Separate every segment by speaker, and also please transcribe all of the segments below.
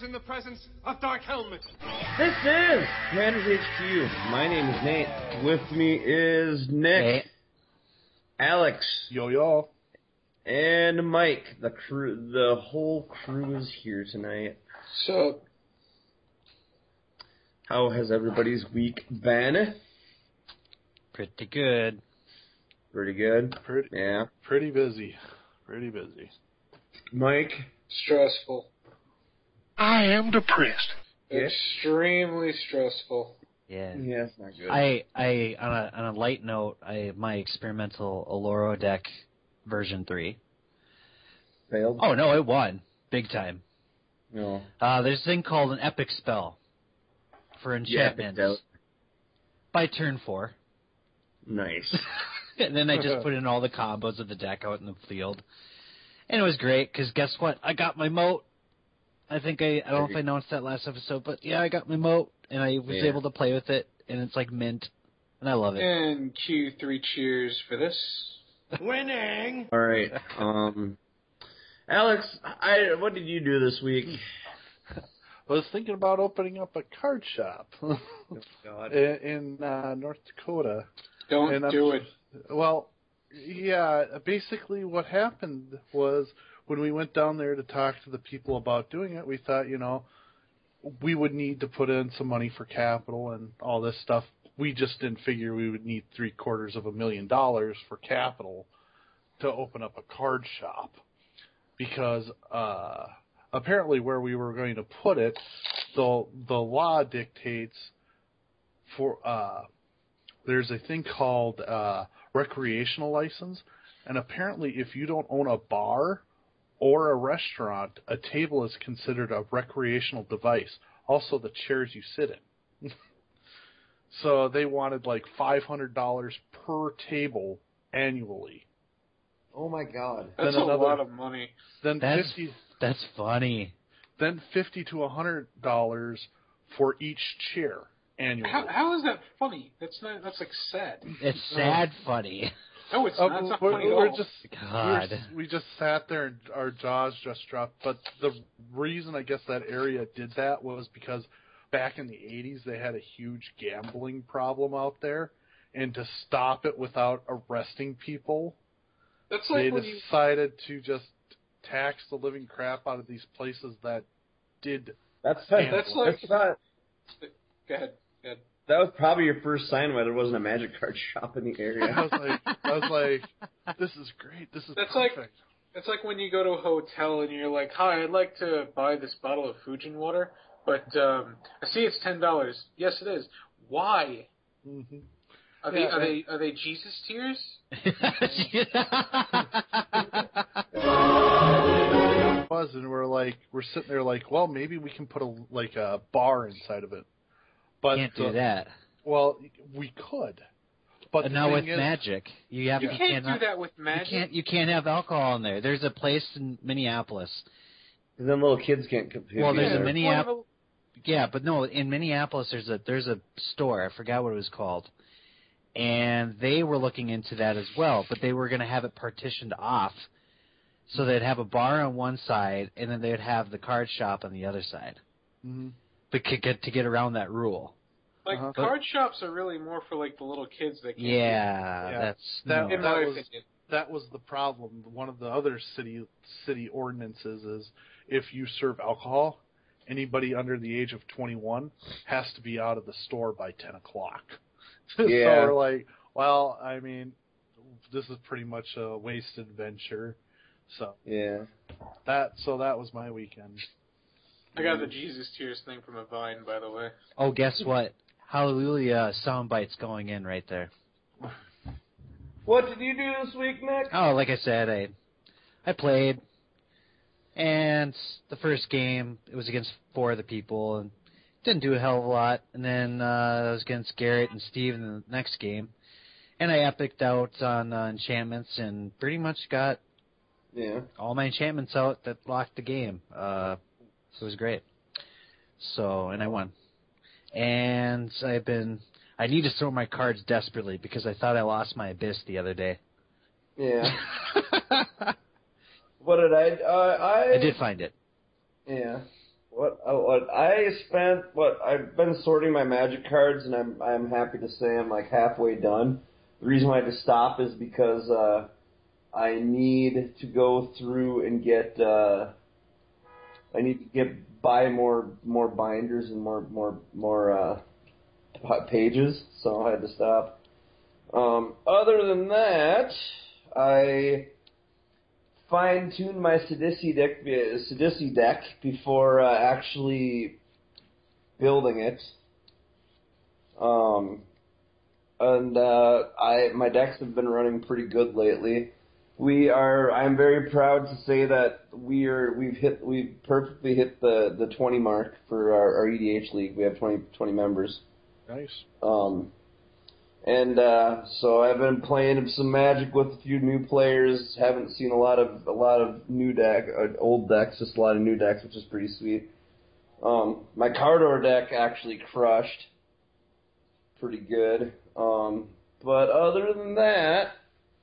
Speaker 1: in the presence of Dark Helmet.
Speaker 2: This is Commander's HQ. My name is Nate. With me is Nick,
Speaker 3: Hey.
Speaker 2: Alex,
Speaker 4: Yo.
Speaker 2: and Mike. The crew, the whole crew is here tonight.
Speaker 5: So,
Speaker 2: How has everybody's week been?
Speaker 3: Pretty good.
Speaker 2: Pretty good. Yeah.
Speaker 4: Pretty busy.
Speaker 2: Mike.
Speaker 5: stressful.
Speaker 1: I am depressed.
Speaker 2: Yeah.
Speaker 5: Extremely stressful.
Speaker 3: Yeah.
Speaker 2: Yeah, it's not good.
Speaker 3: I on a light note, my experimental Oloro deck version 3.
Speaker 2: Failed?
Speaker 3: Oh no, it won big time.
Speaker 2: No.
Speaker 3: There's a thing called an epic spell for enchantments by turn 4.
Speaker 2: Nice.
Speaker 3: And then I just put in all the combos of the deck out in the field. And it was great, because guess what? I got my moat. I don't know if I announced that last episode, but yeah, I got my moat, and I was able to play with it, and it's like mint, and I love it.
Speaker 5: And Q3 cheers for this.
Speaker 1: Winning!
Speaker 2: All right. Alex, what did you do this week?
Speaker 4: I was thinking about opening up a card shop
Speaker 2: Oh, God.
Speaker 4: in North Dakota.
Speaker 5: Don't do it.
Speaker 4: Well, yeah, basically what happened was when we went down there to talk to the people about doing it, we thought, we would need to put in some money for capital and all this stuff. We just didn't figure we would need $750,000 for capital to open up a card shop because apparently where we were going to put it, the law dictates for there's a thing called recreational license, and apparently if you don't own a bar or a restaurant, a table is considered a recreational device. Also, the chairs you sit in. So they wanted like $500 per table annually.
Speaker 2: Oh, my God.
Speaker 5: That's a lot of money.
Speaker 4: Then
Speaker 3: That's funny.
Speaker 4: Then $50 to $100 for each chair annually.
Speaker 5: How is that funny? That's like sad.
Speaker 3: It's sad funny.
Speaker 5: No, it's not. It's not funny at all.
Speaker 3: God.
Speaker 4: We just sat there and our jaws just dropped. But the reason I guess that area did that was because back in the 80s they had a huge gambling problem out there, and to stop it without arresting people,
Speaker 5: That's like
Speaker 4: they decided to just tax the living crap out of these places that did.
Speaker 2: That's
Speaker 5: like.
Speaker 2: about,
Speaker 5: Go ahead.
Speaker 2: that was probably your first sign why there wasn't a magic card shop in the area.
Speaker 4: I was like, this is great. This is perfect.
Speaker 5: It's like when you go to a hotel and you're like, "Hi, I'd like to buy this bottle of Fujin water, but I see it's $10. Yes, it is. Why?
Speaker 4: Mm-hmm.
Speaker 5: Are they Jesus tears?
Speaker 4: And we're sitting there like, well, maybe we can put a bar inside of it. But
Speaker 3: Can't do that.
Speaker 4: Well, we could. But
Speaker 3: now with magic, you
Speaker 5: can't do that with magic.
Speaker 3: You can't have alcohol in there. There's a place in Minneapolis.
Speaker 2: And then little kids can't compete.
Speaker 3: Well, there's a Minneapolis. Yeah, but no, in Minneapolis there's a store. I forgot what it was called, and they were looking into that as well. But they were going to have it partitioned off, so they'd have a bar on one side, and then they'd have the card shop on the other side.
Speaker 4: Mm-hmm.
Speaker 3: But to get around that rule.
Speaker 5: Like card shops are really more for like the little kids that can't.
Speaker 3: Yeah,
Speaker 5: in my opinion.
Speaker 4: That was the problem. One of the other city ordinances is if you serve alcohol, anybody under the age of 21 has to be out of the store by 10 o'clock.
Speaker 2: Yeah.
Speaker 4: So we're like, well, I mean, this is pretty much a wasted venture. So
Speaker 2: yeah,
Speaker 4: that was my weekend.
Speaker 5: I got the Jesus tears thing from a Vine, by the way.
Speaker 3: Oh, guess what? Hallelujah soundbites going in right there.
Speaker 2: What did you do this week, Nick?
Speaker 3: Oh, like I said, I played, and the first game, it was against 4 other people, and didn't do a hell of a lot. And then I was against Garrett and Steve in the next game, and I epiced out on enchantments, and pretty much got all my enchantments out that locked the game. So it was great. So, and I won. And I need to throw my cards desperately because I thought I lost my Abyss the other day.
Speaker 2: Yeah. What did I
Speaker 3: did find it.
Speaker 2: Yeah. I've been sorting my Magic cards, and I'm happy to say I'm like halfway done. The reason why I had to stop is because I need to go through and buy more binders and more pages, so I had to stop. Other than that, I fine-tuned my Sidisi deck before actually building it. My decks have been running pretty good lately. I'm very proud to say that we've perfectly hit the 20 mark for our EDH league. We have 20 members.
Speaker 4: Nice.
Speaker 2: So I've been playing some Magic with a few new players. Haven't seen a lot of old decks, just a lot of new decks, which is pretty sweet. My Cardor deck actually crushed pretty good. But other than that,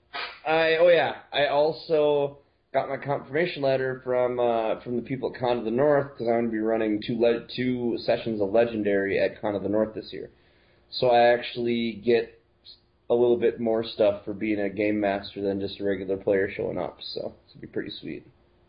Speaker 2: I also got my confirmation letter from the people at Con of the North, because I'm going to be running two sessions of Legendary at Con of the North this year. So I actually get a little bit more stuff for being a game master than just a regular player showing up. So it's going to be pretty sweet.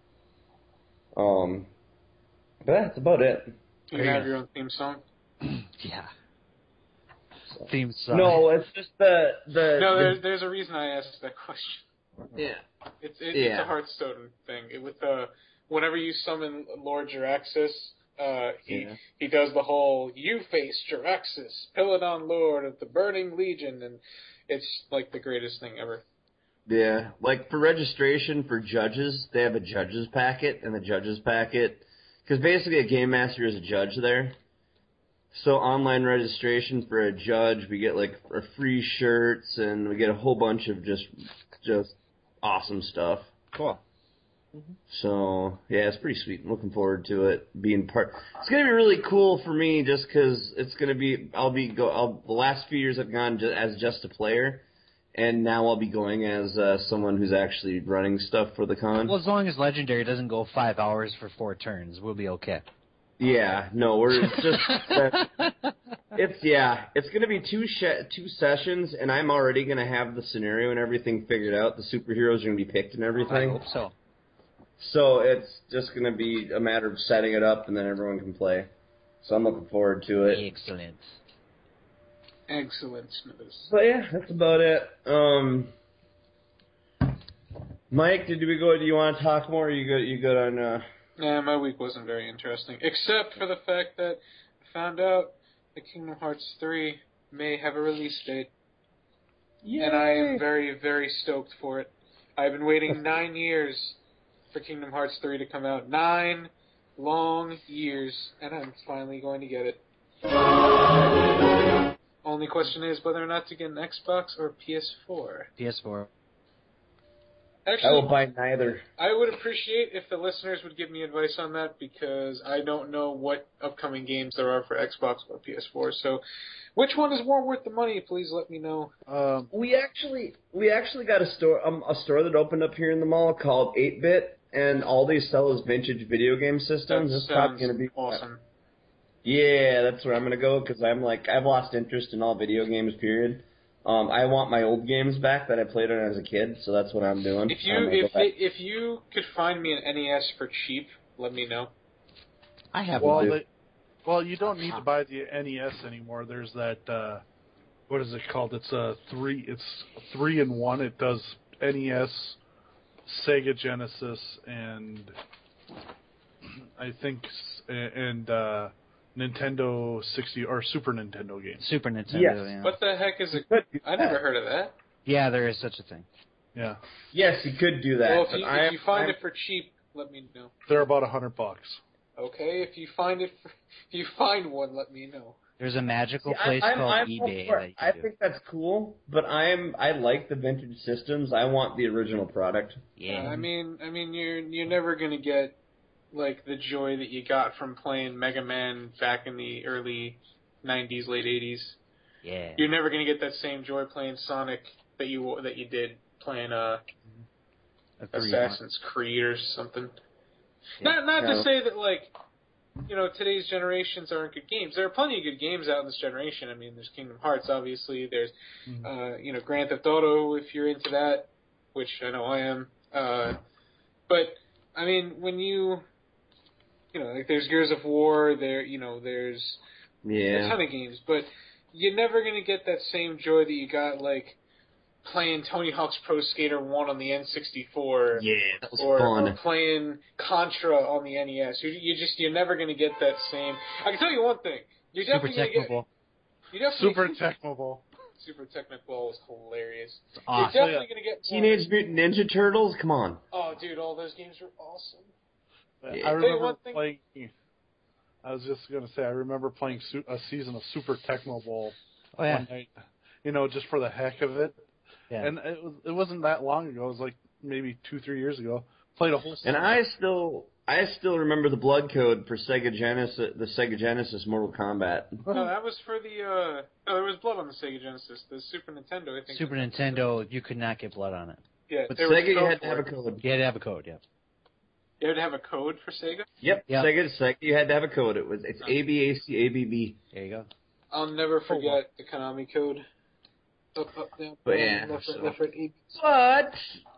Speaker 2: But that's about it.
Speaker 5: Do you have your own theme song?
Speaker 3: Yeah. Theme song.
Speaker 2: No, it's just
Speaker 5: there's a reason I asked that question.
Speaker 2: Yeah.
Speaker 5: It's a Hearthstone thing. Whenever you summon Lord Jiraxis, he does the whole "You face Jiraxis, Peladon Lord of the Burning Legion," and it's like the greatest thing ever.
Speaker 2: Yeah, like for registration for judges, they have a judges packet, and the judges packet, because basically a game master is a judge there. So online registration for a judge, we get like free shirts, and we get a whole bunch of just awesome stuff.
Speaker 3: Cool.
Speaker 2: Mm-hmm. So yeah, it's pretty sweet. I'm looking forward to it being part. It's gonna be really cool for me, just because it's gonna be. The last few years I've gone as just a player, and now I'll be going as someone who's actually running stuff for the con.
Speaker 3: Well, as long as Legendary doesn't go 5 hours for 4 turns, we'll be okay.
Speaker 2: Yeah, no, it's going to be two sessions, and I'm already going to have the scenario and everything figured out. The superheroes are going to be picked and everything.
Speaker 3: I hope so.
Speaker 2: So it's just going to be a matter of setting it up, and then everyone can play. So I'm looking forward to it.
Speaker 3: Excellent.
Speaker 5: Excellent.
Speaker 2: But yeah, that's about it. Mike, do you want to talk more? Or you good on?
Speaker 5: Nah, my week wasn't very interesting, except for the fact that I found out that Kingdom Hearts 3 may have a release date. Yay. And I am very, very stoked for it. I've been waiting 9 years for Kingdom Hearts 3 to come out. 9 long years, and I'm finally going to get it. Only question is whether or not to get an Xbox or PS4.
Speaker 3: PS4.
Speaker 5: Actually,
Speaker 2: I will buy neither.
Speaker 5: I would appreciate if the listeners would give me advice on that, because I don't know what upcoming games there are for Xbox or PS4. So, which one is more worth the money? Please let me know.
Speaker 2: We actually got a store that opened up here in the mall called 8-Bit, and all they sell is vintage video game systems.
Speaker 5: That sounds going to be awesome.
Speaker 2: Yeah, that's where I'm going to go, because I've lost interest in all video games, period. I want my old games back that I played on as a kid, so that's what I'm doing.
Speaker 5: If you could find me an NES for cheap, let me know.
Speaker 3: I have
Speaker 4: one. Well, you don't need to buy the NES anymore. There's that. What is it called? It's a 3-in-1. It does NES, Sega Genesis, and I think Nintendo 60 or Super Nintendo games.
Speaker 3: Super Nintendo.
Speaker 2: Yes.
Speaker 3: Yeah.
Speaker 5: What the heck is it? I never heard of that.
Speaker 3: Yeah, there is such a thing.
Speaker 4: Yeah.
Speaker 2: Yes, you could do that.
Speaker 5: Well, if you find it for cheap, let me know.
Speaker 4: They're about $100.
Speaker 5: Okay, if you find one, let me know.
Speaker 3: There's a magical place called eBay.
Speaker 2: I think that's cool, but I like the vintage systems. I want the original product.
Speaker 3: Yeah.
Speaker 5: I mean, you're never gonna get like the joy that you got from playing Mega Man back in the early 90s, late 80s.
Speaker 3: Yeah.
Speaker 5: You're never gonna get that same joy playing Sonic that you did playing Assassin's Creed or something.
Speaker 3: Yeah.
Speaker 5: Not to say that like today's generations aren't good games. There are plenty of good games out in this generation. I mean, there's Kingdom Hearts, obviously. There's, Grand Theft Auto, if you're into that, which I know I am. But, I mean, when there's Gears of War, there's a ton of games, but you're never going to get that same joy that you got, like, playing Tony Hawk's Pro Skater 1 on the N64.
Speaker 2: Yeah, that was
Speaker 5: or
Speaker 2: fun.
Speaker 5: playing Contra on the NES. You're never going to get that same. I can tell you one thing. You're
Speaker 3: Super
Speaker 5: definitely going to get.
Speaker 4: Super Tecmo.
Speaker 5: Super Technical was hilarious.
Speaker 3: It's awesome.
Speaker 5: You're definitely going to get
Speaker 2: Teenage Mutant Ninja Turtles, come on.
Speaker 5: Oh, dude, all those games were awesome.
Speaker 2: Yeah.
Speaker 4: I remember playing. I was just going to say, I remember playing a season of Super Tecmo Bowl one night, just for the heck of it.
Speaker 3: Yeah.
Speaker 4: And it wasn't that long ago. It was like maybe 2-3 years ago. Played a whole season.
Speaker 2: And I still remember the blood code for the Sega Genesis Mortal Kombat.
Speaker 5: No, that was for the. There was blood on the Sega Genesis. The Super Nintendo, I think.
Speaker 3: Super Nintendo, you could not get blood on it.
Speaker 5: Yeah,
Speaker 2: But
Speaker 5: there was
Speaker 2: Sega, you
Speaker 5: code
Speaker 2: had to
Speaker 5: for
Speaker 2: have a
Speaker 5: it.
Speaker 2: code.
Speaker 3: You had to have a code, yeah.
Speaker 5: You had to have a code for Sega?
Speaker 2: Yep,
Speaker 3: Yep.
Speaker 2: Sega, you had to have a code. It's ABACABB.
Speaker 3: There you go.
Speaker 5: I'll never forget the Konami code. Up, down,
Speaker 2: But
Speaker 5: down,
Speaker 2: yeah,
Speaker 5: left,
Speaker 2: so-
Speaker 5: right, A, B, C.
Speaker 2: But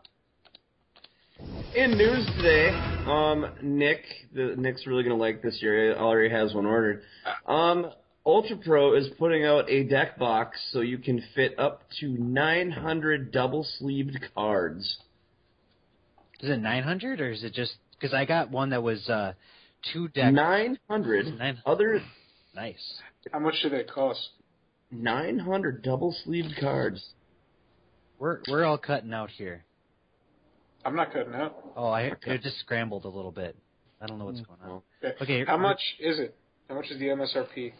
Speaker 2: in news today, Nick's really gonna like this year. He already has one ordered. Ultra Pro is putting out a deck box so you can fit up to 900 double-sleeved cards.
Speaker 3: Is it 900 or is it just because I got one that was 2 decks?
Speaker 2: 900 other
Speaker 3: Nice.
Speaker 5: How much did that cost?
Speaker 2: 900 double-sleeved cards.
Speaker 3: We're all cutting out here.
Speaker 5: I'm not cutting out.
Speaker 3: Oh, it just scrambled a little bit. I don't know what's going on. Okay.
Speaker 5: How much is it? How much is the MSRP?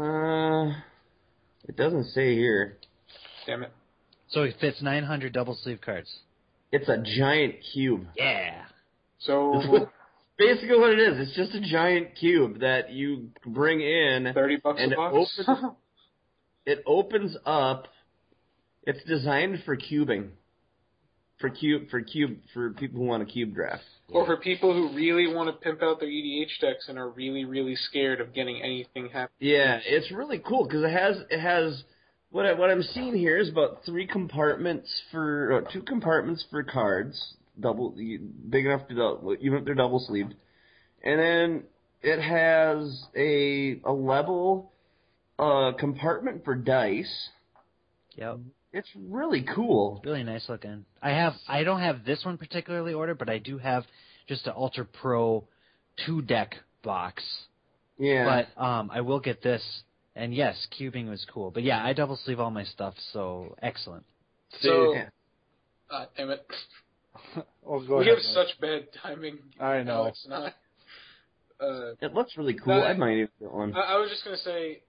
Speaker 2: It doesn't say here.
Speaker 5: Damn it.
Speaker 3: So it fits 900 double sleeve cards.
Speaker 2: It's a giant cube.
Speaker 3: Yeah.
Speaker 5: So
Speaker 2: Basically what it is, it's just a giant cube that you bring in.
Speaker 5: $30
Speaker 2: and
Speaker 5: a box?
Speaker 2: It opens up. It's designed for cubing. For people who want a cube draft.
Speaker 5: Or for people who really want to pimp out their EDH decks and are really, really scared of getting anything happen.
Speaker 2: Yeah, it's really cool because it has what I'm seeing here is about 2 compartments for cards, big enough to even if they're double sleeved, and then it has a level compartment for dice.
Speaker 3: Yep.
Speaker 2: It's really cool.
Speaker 3: Really nice looking. I don't have this one particularly ordered, but I do have just an Ultra Pro 2 deck box.
Speaker 2: Yeah.
Speaker 3: But I will get this. And yes, cubing was cool. But yeah, I double sleeve all my stuff, so excellent.
Speaker 5: So,
Speaker 2: Yeah.
Speaker 5: Damn it.
Speaker 4: Oh, go
Speaker 5: We
Speaker 4: ahead,
Speaker 5: have
Speaker 4: Mike.
Speaker 5: such bad timing.
Speaker 4: I know.
Speaker 5: Alex and I.
Speaker 2: It looks really cool. I might even get one.
Speaker 5: I was just going to say,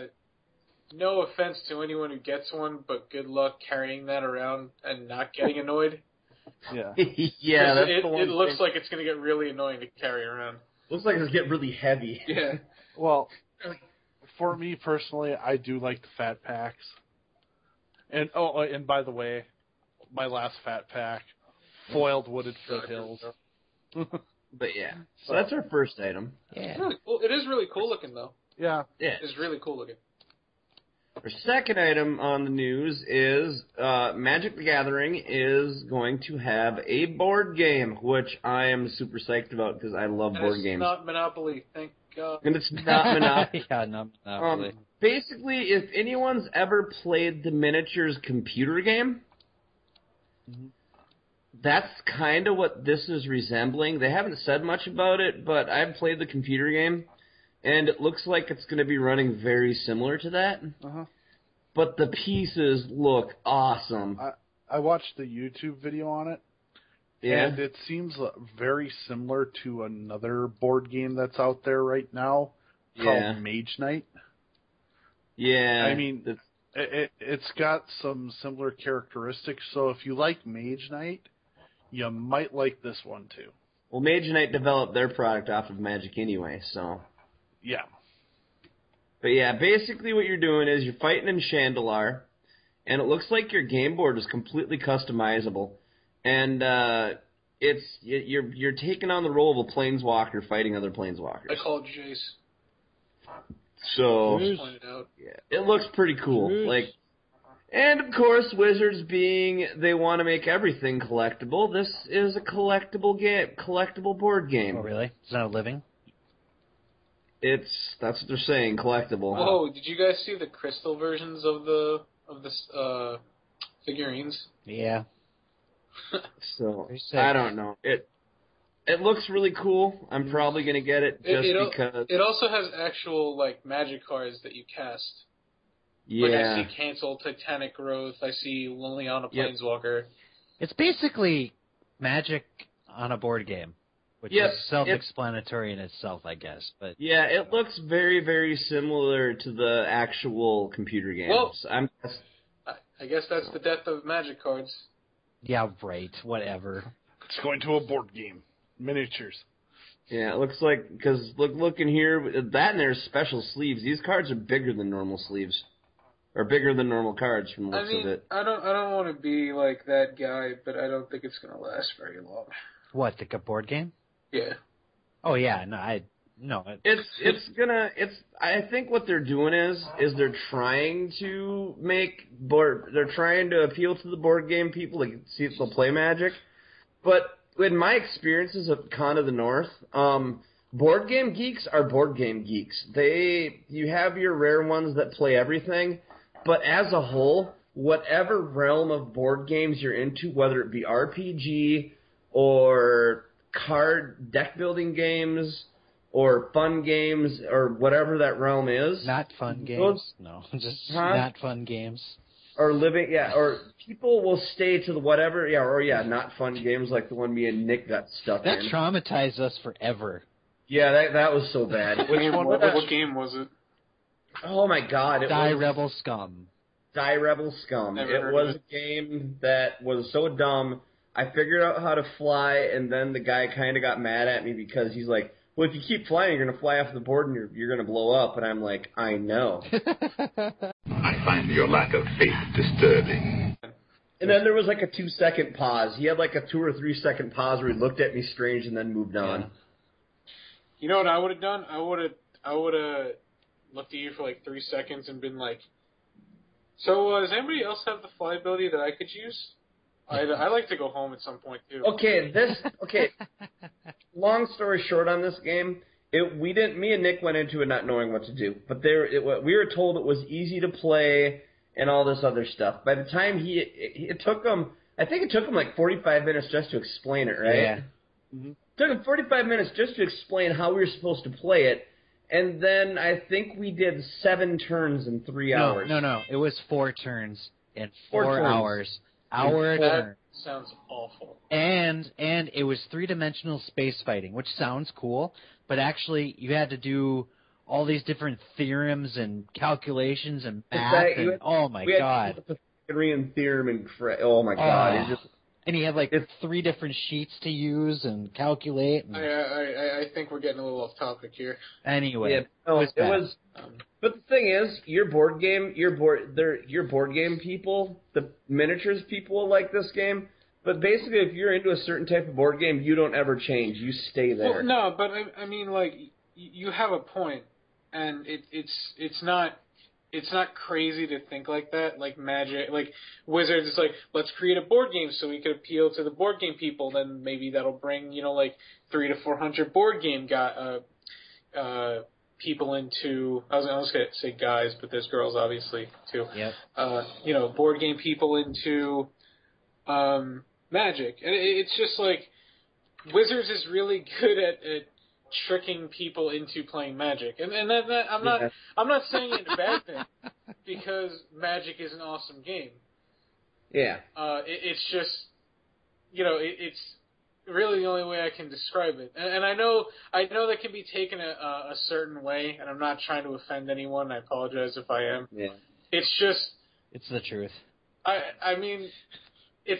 Speaker 5: no offense to anyone who gets one, but good luck carrying that around and not getting annoyed.
Speaker 4: Yeah.
Speaker 2: Yeah, that's
Speaker 5: it
Speaker 2: the one
Speaker 5: looks
Speaker 2: thing.
Speaker 5: like it's going to get really annoying to carry around.
Speaker 2: Looks like it's getting really heavy.
Speaker 5: Yeah.
Speaker 4: Well, for me personally, I do like the fat packs. And by the way, my last fat pack, foiled wooded foothills.
Speaker 2: But yeah, so that's our first item.
Speaker 3: Yeah.
Speaker 5: Really cool. It is really cool looking, though.
Speaker 4: Yeah.
Speaker 2: Yeah.
Speaker 5: It's really cool looking.
Speaker 2: Our second item on the news is Magic the Gathering is going to have a board game, which I am super psyched about because I love
Speaker 5: And
Speaker 2: board
Speaker 5: it's
Speaker 2: games.
Speaker 5: not Monopoly, thank God.
Speaker 2: And it's not Monopoly.
Speaker 3: Yeah, not Monopoly.
Speaker 2: Basically, if anyone's ever played the Miniatures computer game, that's kind of what this is resembling. They haven't said much about it, but I've played the computer game, and it looks like it's going to be running very similar to that.
Speaker 4: Uh-huh.
Speaker 2: But the pieces look awesome.
Speaker 4: I watched the YouTube video on it,
Speaker 2: Yeah.
Speaker 4: and it seems very similar to another board game that's out there right now called Mage Knight.
Speaker 2: Yeah.
Speaker 4: I mean, it's got some similar characteristics, so if you like Mage Knight, you might like this one too.
Speaker 2: Well, Mage Knight developed their product off of Magic anyway, so.
Speaker 4: Yeah.
Speaker 2: But yeah, basically what you're doing is you're fighting in Chandelar, and it looks like your game board is completely customizable. And you're taking on the role of a planeswalker fighting other planeswalkers.
Speaker 5: I call it Jace.
Speaker 2: So
Speaker 5: Just pointed out.
Speaker 2: yeah, it looks pretty cool. Like, and of course, Wizards being they want to make everything collectible. This is a collectible board game.
Speaker 3: Oh, really? It's not a living?
Speaker 2: That's what they're saying, collectible.
Speaker 5: Whoa! Did you guys see the crystal versions of the figurines?
Speaker 3: Yeah.
Speaker 2: So
Speaker 3: Very sick.
Speaker 2: I don't know. It looks really cool. I'm probably gonna get it just because.
Speaker 5: It also has actual like magic cards that you cast.
Speaker 2: Yeah.
Speaker 5: Like I see Cancel Titanic Growth. I see Liliana Planeswalker.
Speaker 3: It's basically Magic on a board game, which is self-explanatory in itself, I guess. But
Speaker 2: yeah, it looks very, very similar to the actual computer games.
Speaker 5: Well, I guess that's the death of Magic cards.
Speaker 3: yeah, right. Whatever.
Speaker 4: It's going to a board game. Miniatures.
Speaker 2: Yeah, it looks like, because looking here, that and there's special sleeves. These cards are bigger than normal sleeves. Or bigger than normal cards from the looks of it.
Speaker 5: I don't want to be like that guy, but I don't think it's going to last very long.
Speaker 3: What, the board game?
Speaker 5: Yeah.
Speaker 3: Oh, yeah. No,
Speaker 2: I think what they're doing is they're trying to they're trying to appeal to the board game people to see if they'll play Magic. But in my experiences of Con of the North, board game geeks are board game geeks. You have your rare ones that play everything, but as a whole, whatever realm of board games you're into, whether it be RPG or card deck building games or fun games or whatever that realm is.
Speaker 3: Not fun games. No, just not fun games.
Speaker 2: Or or people will stay to the whatever, not fun games like the one me and Nick got stuck in.
Speaker 3: That traumatized us forever.
Speaker 2: Yeah, that was so bad.
Speaker 5: What game was it?
Speaker 2: Oh my God!
Speaker 3: Die Rebel Scum.
Speaker 2: Die Rebel Scum.
Speaker 5: Never
Speaker 2: It was a game that was so dumb. I figured out how to fly, and then the guy kind of got mad at me because he's like, well, if you keep flying, you're going to fly off the board and you're going to blow up. And I'm like, I know.
Speaker 6: I find your lack of faith disturbing.
Speaker 2: And then there was like a 2-second pause. He had like a 2 or 3 second pause where he looked at me strange and then moved on.
Speaker 3: Yeah.
Speaker 5: You know what I would have done? I would have looked at you for like 3 seconds and been like, so does anybody else have the fly ability that I could use? I'd like to go home at some point too.
Speaker 2: Okay. Long story short on this game, me and Nick went into it not knowing what to do. But we were told it was easy to play and all this other stuff. By the time it took him like 45 minutes just to explain it, right?
Speaker 3: Yeah.
Speaker 2: Mm-hmm. It took him 45 minutes just to explain how we were supposed to play it. And then I think we did 7 turns in 3 hours.
Speaker 3: No. It was 4 turns in
Speaker 2: 4
Speaker 3: 4
Speaker 2: turns.
Speaker 3: hours. Hour a turn.
Speaker 5: Sounds awful.
Speaker 3: And it was 3-dimensional space fighting, which sounds cool, but actually you had to do all these different theorems and calculations and math. Oh my God!
Speaker 2: The Pythagorean theorem and oh my God!
Speaker 3: And he had like 3 different sheets to use and calculate. And
Speaker 5: I think we're getting a little off topic here.
Speaker 3: Anyway,
Speaker 2: it was. But the thing is, your board game people, the miniatures people will like this game. But basically, if you're into a certain type of board game, you don't ever change. You stay there.
Speaker 5: Well, no, but I mean, like, you have a point, and it's not crazy to think like that. Like Magic, like Wizards, it's like, let's create a board game so we could appeal to the board game people. Then maybe that'll bring, like 300 to 400 board game people into. I was gonna say guys, but there's girls obviously too.
Speaker 3: Yep.
Speaker 5: Board game people into Magic, and it's just like Wizards is really good at tricking people into playing Magic, and that I'm not saying it's a bad thing because Magic is an awesome game.
Speaker 2: Yeah.
Speaker 5: It's just it's really the only way I can describe it, and I know that can be taken a certain way, and I'm not trying to offend anyone. I apologize if I am.
Speaker 2: Yeah.
Speaker 5: It's just
Speaker 3: it's the truth.
Speaker 5: I mean, it's.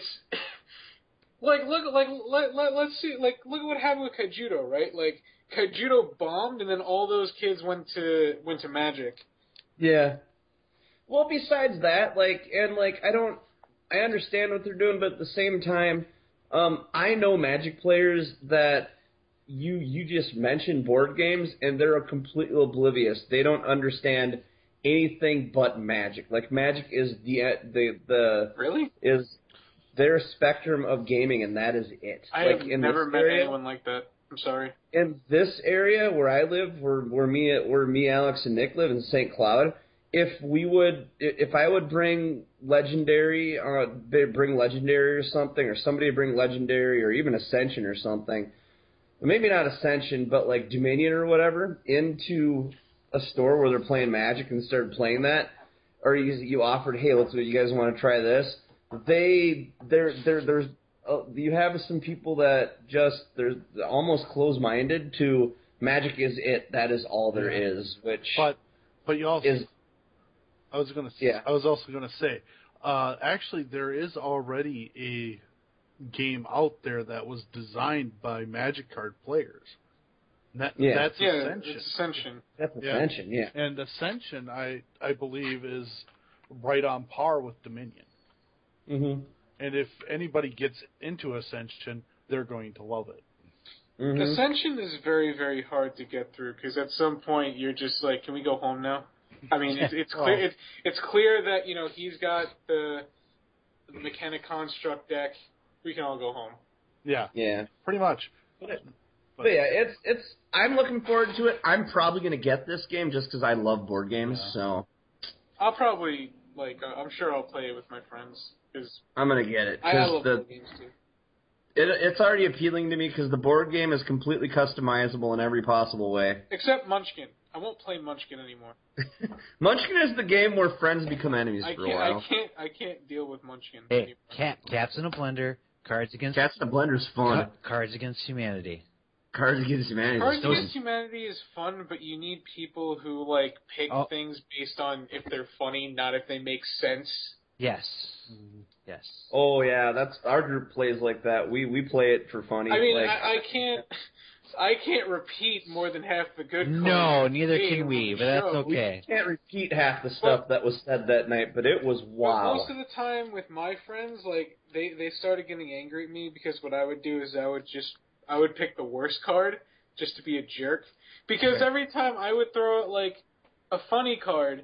Speaker 5: Let's see. Look at what happened with Kaijudo, right? Like Kaijudo bombed, and then all those kids went to Magic.
Speaker 2: Yeah. Well, besides that, I understand what they're doing, but at the same time, I know Magic players that you just mentioned board games, and they're completely oblivious. They don't understand anything but Magic. Like, Magic is the
Speaker 5: Really?
Speaker 2: is their spectrum of gaming, and that is it.
Speaker 5: I
Speaker 2: like,
Speaker 5: have
Speaker 2: in
Speaker 5: never
Speaker 2: this
Speaker 5: met
Speaker 2: area,
Speaker 5: anyone like that. I'm sorry.
Speaker 2: In this area where I live, where me, Alex, and Nick live in St. Cloud, if I would bring Legendary, or something, or somebody bring Legendary, or even Ascension or something, maybe not Ascension, but like Dominion or whatever, into a store where they're playing Magic and started playing that, or you offered, hey, you guys want to try this? You have some people that they're almost closed-minded to Magic is it, that is all there is, which
Speaker 4: but you also
Speaker 2: is.
Speaker 4: I was also going to say, actually, there is already a game out there that was designed by Magic card players. That's Ascension.
Speaker 5: It's Ascension.
Speaker 2: That's Ascension, yeah.
Speaker 4: And Ascension, I believe, is right on par with Dominion.
Speaker 2: Mm-hmm.
Speaker 4: And if anybody gets into Ascension, they're going to love it.
Speaker 2: Mm-hmm.
Speaker 5: Ascension is very, very hard to get through because at some point you're just like, can we go home now? I mean, it's clear. It's clear that he's got the Mechanic Construct deck. We can all go home.
Speaker 2: Yeah,
Speaker 4: pretty much.
Speaker 2: But yeah, it's. I'm looking forward to it. I'm probably going to get this game just because I love board games. Yeah. So
Speaker 5: I'll probably I'm sure I'll play it with my friends because
Speaker 2: I'm going to get it.
Speaker 5: I love board games too.
Speaker 2: It's already appealing to me because the board game is completely customizable in every possible way.
Speaker 5: Except Munchkin. I won't play Munchkin anymore.
Speaker 2: Munchkin is the game where friends become enemies for a while.
Speaker 5: I can't deal with Munchkin.
Speaker 3: Hey, Cats in a Blender. Cards Against
Speaker 2: a Blender's fun.
Speaker 3: Cards Against Humanity.
Speaker 2: Cards Against Humanity.
Speaker 5: Cards Against Humanity is fun, but you need people who pick things based on if they're funny, not if they make sense.
Speaker 3: Yes. Yes.
Speaker 2: Oh yeah, that's our group plays like that. We play it for funny.
Speaker 5: I mean, I can't repeat more than half the good.
Speaker 3: No, neither can we, but that's okay.
Speaker 2: We can't repeat half the stuff that was said that night, but it was wow.
Speaker 5: Most of the time with my friends, they started getting angry at me because what I would do is I would pick the worst card just to be a jerk. Because every time I would throw out a funny card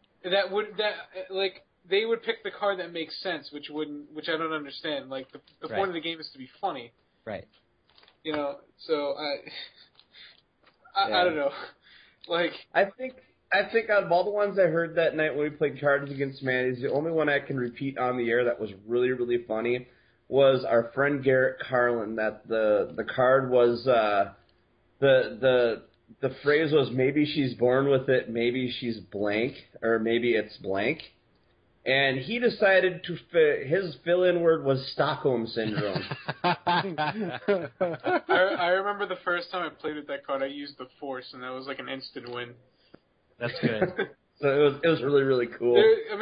Speaker 5: they would pick the card that makes sense, which I don't understand. The point of the game is to be funny.
Speaker 3: Right.
Speaker 5: So I don't know.
Speaker 2: I think out of all the ones I heard that night when we played Cards Against Humanity, the only one I can repeat on the air that was really, really funny was our friend Garrett Carlin. That the card was the phrase was maybe she's born with it, maybe she's blank, or maybe it's blank. And he decided his fill-in word was Stockholm Syndrome.
Speaker 5: I remember the first time I played with that card, I used the Force, and that was an instant win.
Speaker 3: That's good.
Speaker 2: So it was really, really cool.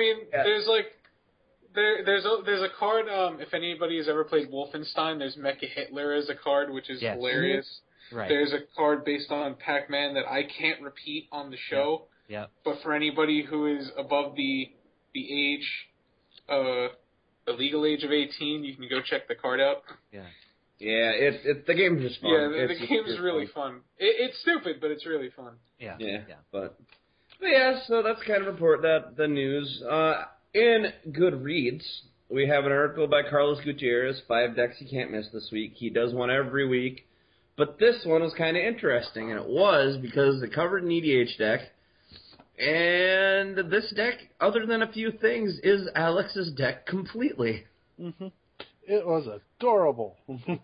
Speaker 5: There's a card, if anybody has ever played Wolfenstein, there's Mecha Hitler as a card, which is hilarious.
Speaker 3: Mm-hmm. Right.
Speaker 5: There's a card based on Pac-Man that I can't repeat on the show.
Speaker 3: Yeah.
Speaker 5: But for anybody who is above the age, the legal age of 18, you can go check the card out.
Speaker 2: Yeah. Yeah, the game's just fun.
Speaker 5: Yeah, the game's really fun. It's stupid, but it's really fun.
Speaker 3: Yeah.
Speaker 2: But yeah, so that's kind of the news. In Goodreads, we have an article by Carlos Gutierrez, 5 decks you can't miss this week. He does one every week. But this one was kind of interesting, and it was because it covered an EDH deck. And this deck, other than a few things, is Alex's deck completely.
Speaker 4: Mm-hmm. It was adorable.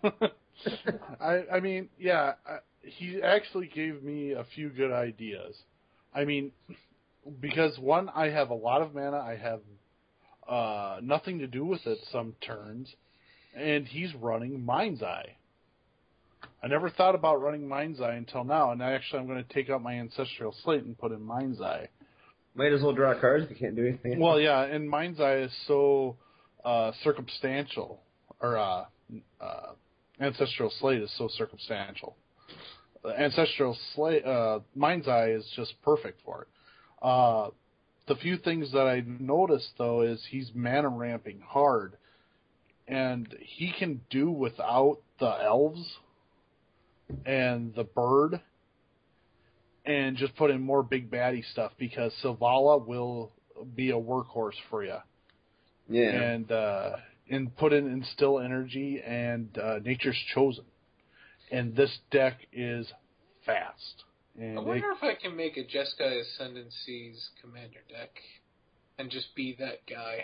Speaker 4: I mean, yeah, he actually gave me a few good ideas. I mean, because one, I have a lot of mana, I have nothing to do with it some turns, and he's running Mind's Eye. I never thought about running Mind's Eye until now, and I'm going to take out my Ancestral Slate and put in Mind's Eye.
Speaker 2: Might as well draw cards if you can't do anything.
Speaker 4: Well, yeah, and Mind's Eye is so circumstantial, or Ancestral Slate is so circumstantial. Ancestral Slate, Mind's Eye is just perfect for it. The few things that I noticed, though, is he's mana ramping hard, and he can do without the elves and the bird and just put in more big baddie stuff because Selvala will be a workhorse for you.
Speaker 2: Yeah.
Speaker 4: And put in Instill Energy and Nature's Chosen. And this deck is fast. And
Speaker 5: I wonder if I can make a Jeskai Ascendancy's commander deck and just be that guy.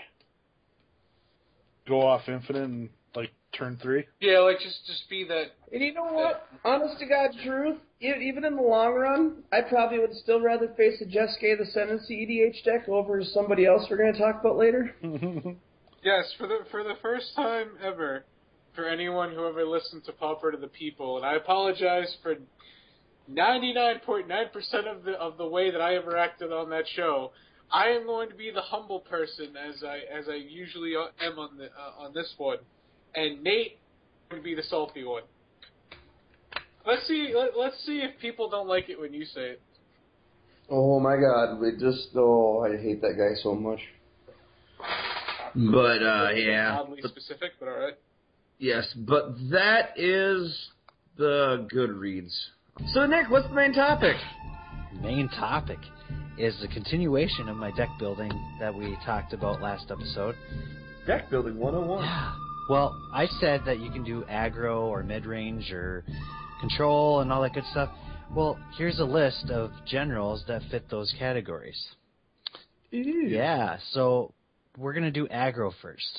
Speaker 4: go off infinite and, like, turn 3?
Speaker 5: Yeah, like, just be that.
Speaker 2: And you know what? Honest to God truth, even in the long run, I probably would still rather face a Jeskai the Ascendancy EDH deck over somebody else we're going to talk about later.
Speaker 5: Yes, for the first time ever, for anyone who ever listened to Pauper to the People, and I apologize for 99.9% of the way that I ever acted on that show. I am going to be the humble person as I usually am on this one, and Nate is going to be the salty one. Let's see if people don't like it when you say it.
Speaker 2: Oh my God! I hate that guy so much. But yeah,
Speaker 5: Oddly specific, but all right.
Speaker 2: Yes, but that is the Goodreads. So Nick, what's the main topic?
Speaker 3: Main topic is the continuation of my deck building that we talked about last episode.
Speaker 2: Deck building 101.
Speaker 3: Yeah. Well, I said that you can do aggro or mid-range or control and all that good stuff. Well, here's a list of generals that fit those categories.
Speaker 2: Ew.
Speaker 3: Yeah, so we're going to do aggro first.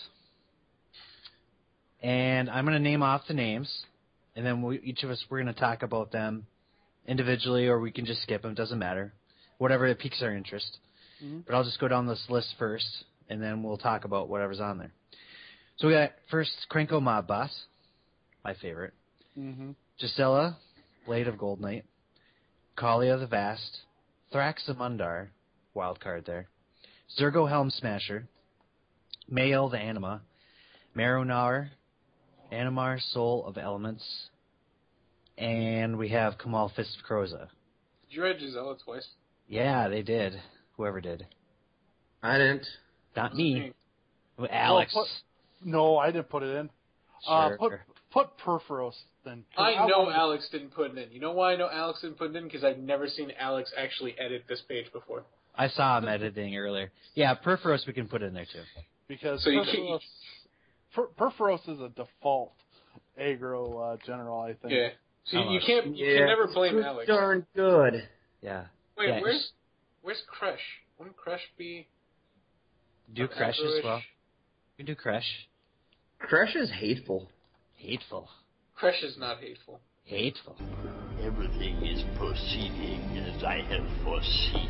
Speaker 3: And I'm going to name off the names, and then each of us, we're going to talk about them individually, or we can just skip them, doesn't matter. Whatever piques our interest. Mm-hmm. But I'll just go down this list first, and then we'll talk about whatever's on there. So we got first Krenko Mob Boss, my favorite.
Speaker 4: Mm-hmm.
Speaker 3: Gisela, Blade of Gold Knight. Kalia the Vast. Thraxamundar, wild card there. Zergo Helm Smasher. Mael the Anima. Marunar, Animar Soul of Elements. And we have Kamal Fist of Kroza.
Speaker 5: Did you read Gisela twice?
Speaker 3: Yeah, they did. Whoever did.
Speaker 2: I didn't.
Speaker 3: Not me. Alex.
Speaker 4: No, I didn't put it in.
Speaker 3: Sure.
Speaker 4: Put Perforos then.
Speaker 5: I know Alex didn't put it in. You know why I know Alex didn't put it in? Because I've never seen Alex actually edit this page before.
Speaker 3: I saw him editing earlier. Yeah, Perforos we can put in there too.
Speaker 4: Because
Speaker 5: so
Speaker 4: Perforos is a default aggro general, I think.
Speaker 5: Yeah. So you can never blame Alex.
Speaker 2: Darn good.
Speaker 3: Yeah.
Speaker 5: Wait,
Speaker 3: yeah,
Speaker 5: where's Crush? Wouldn't Crush be?
Speaker 3: Do Crush as well. We can do Crush.
Speaker 2: Crush is hateful.
Speaker 3: Hateful.
Speaker 5: Crush is not hateful.
Speaker 3: Hateful.
Speaker 7: Everything is proceeding as I have foreseen.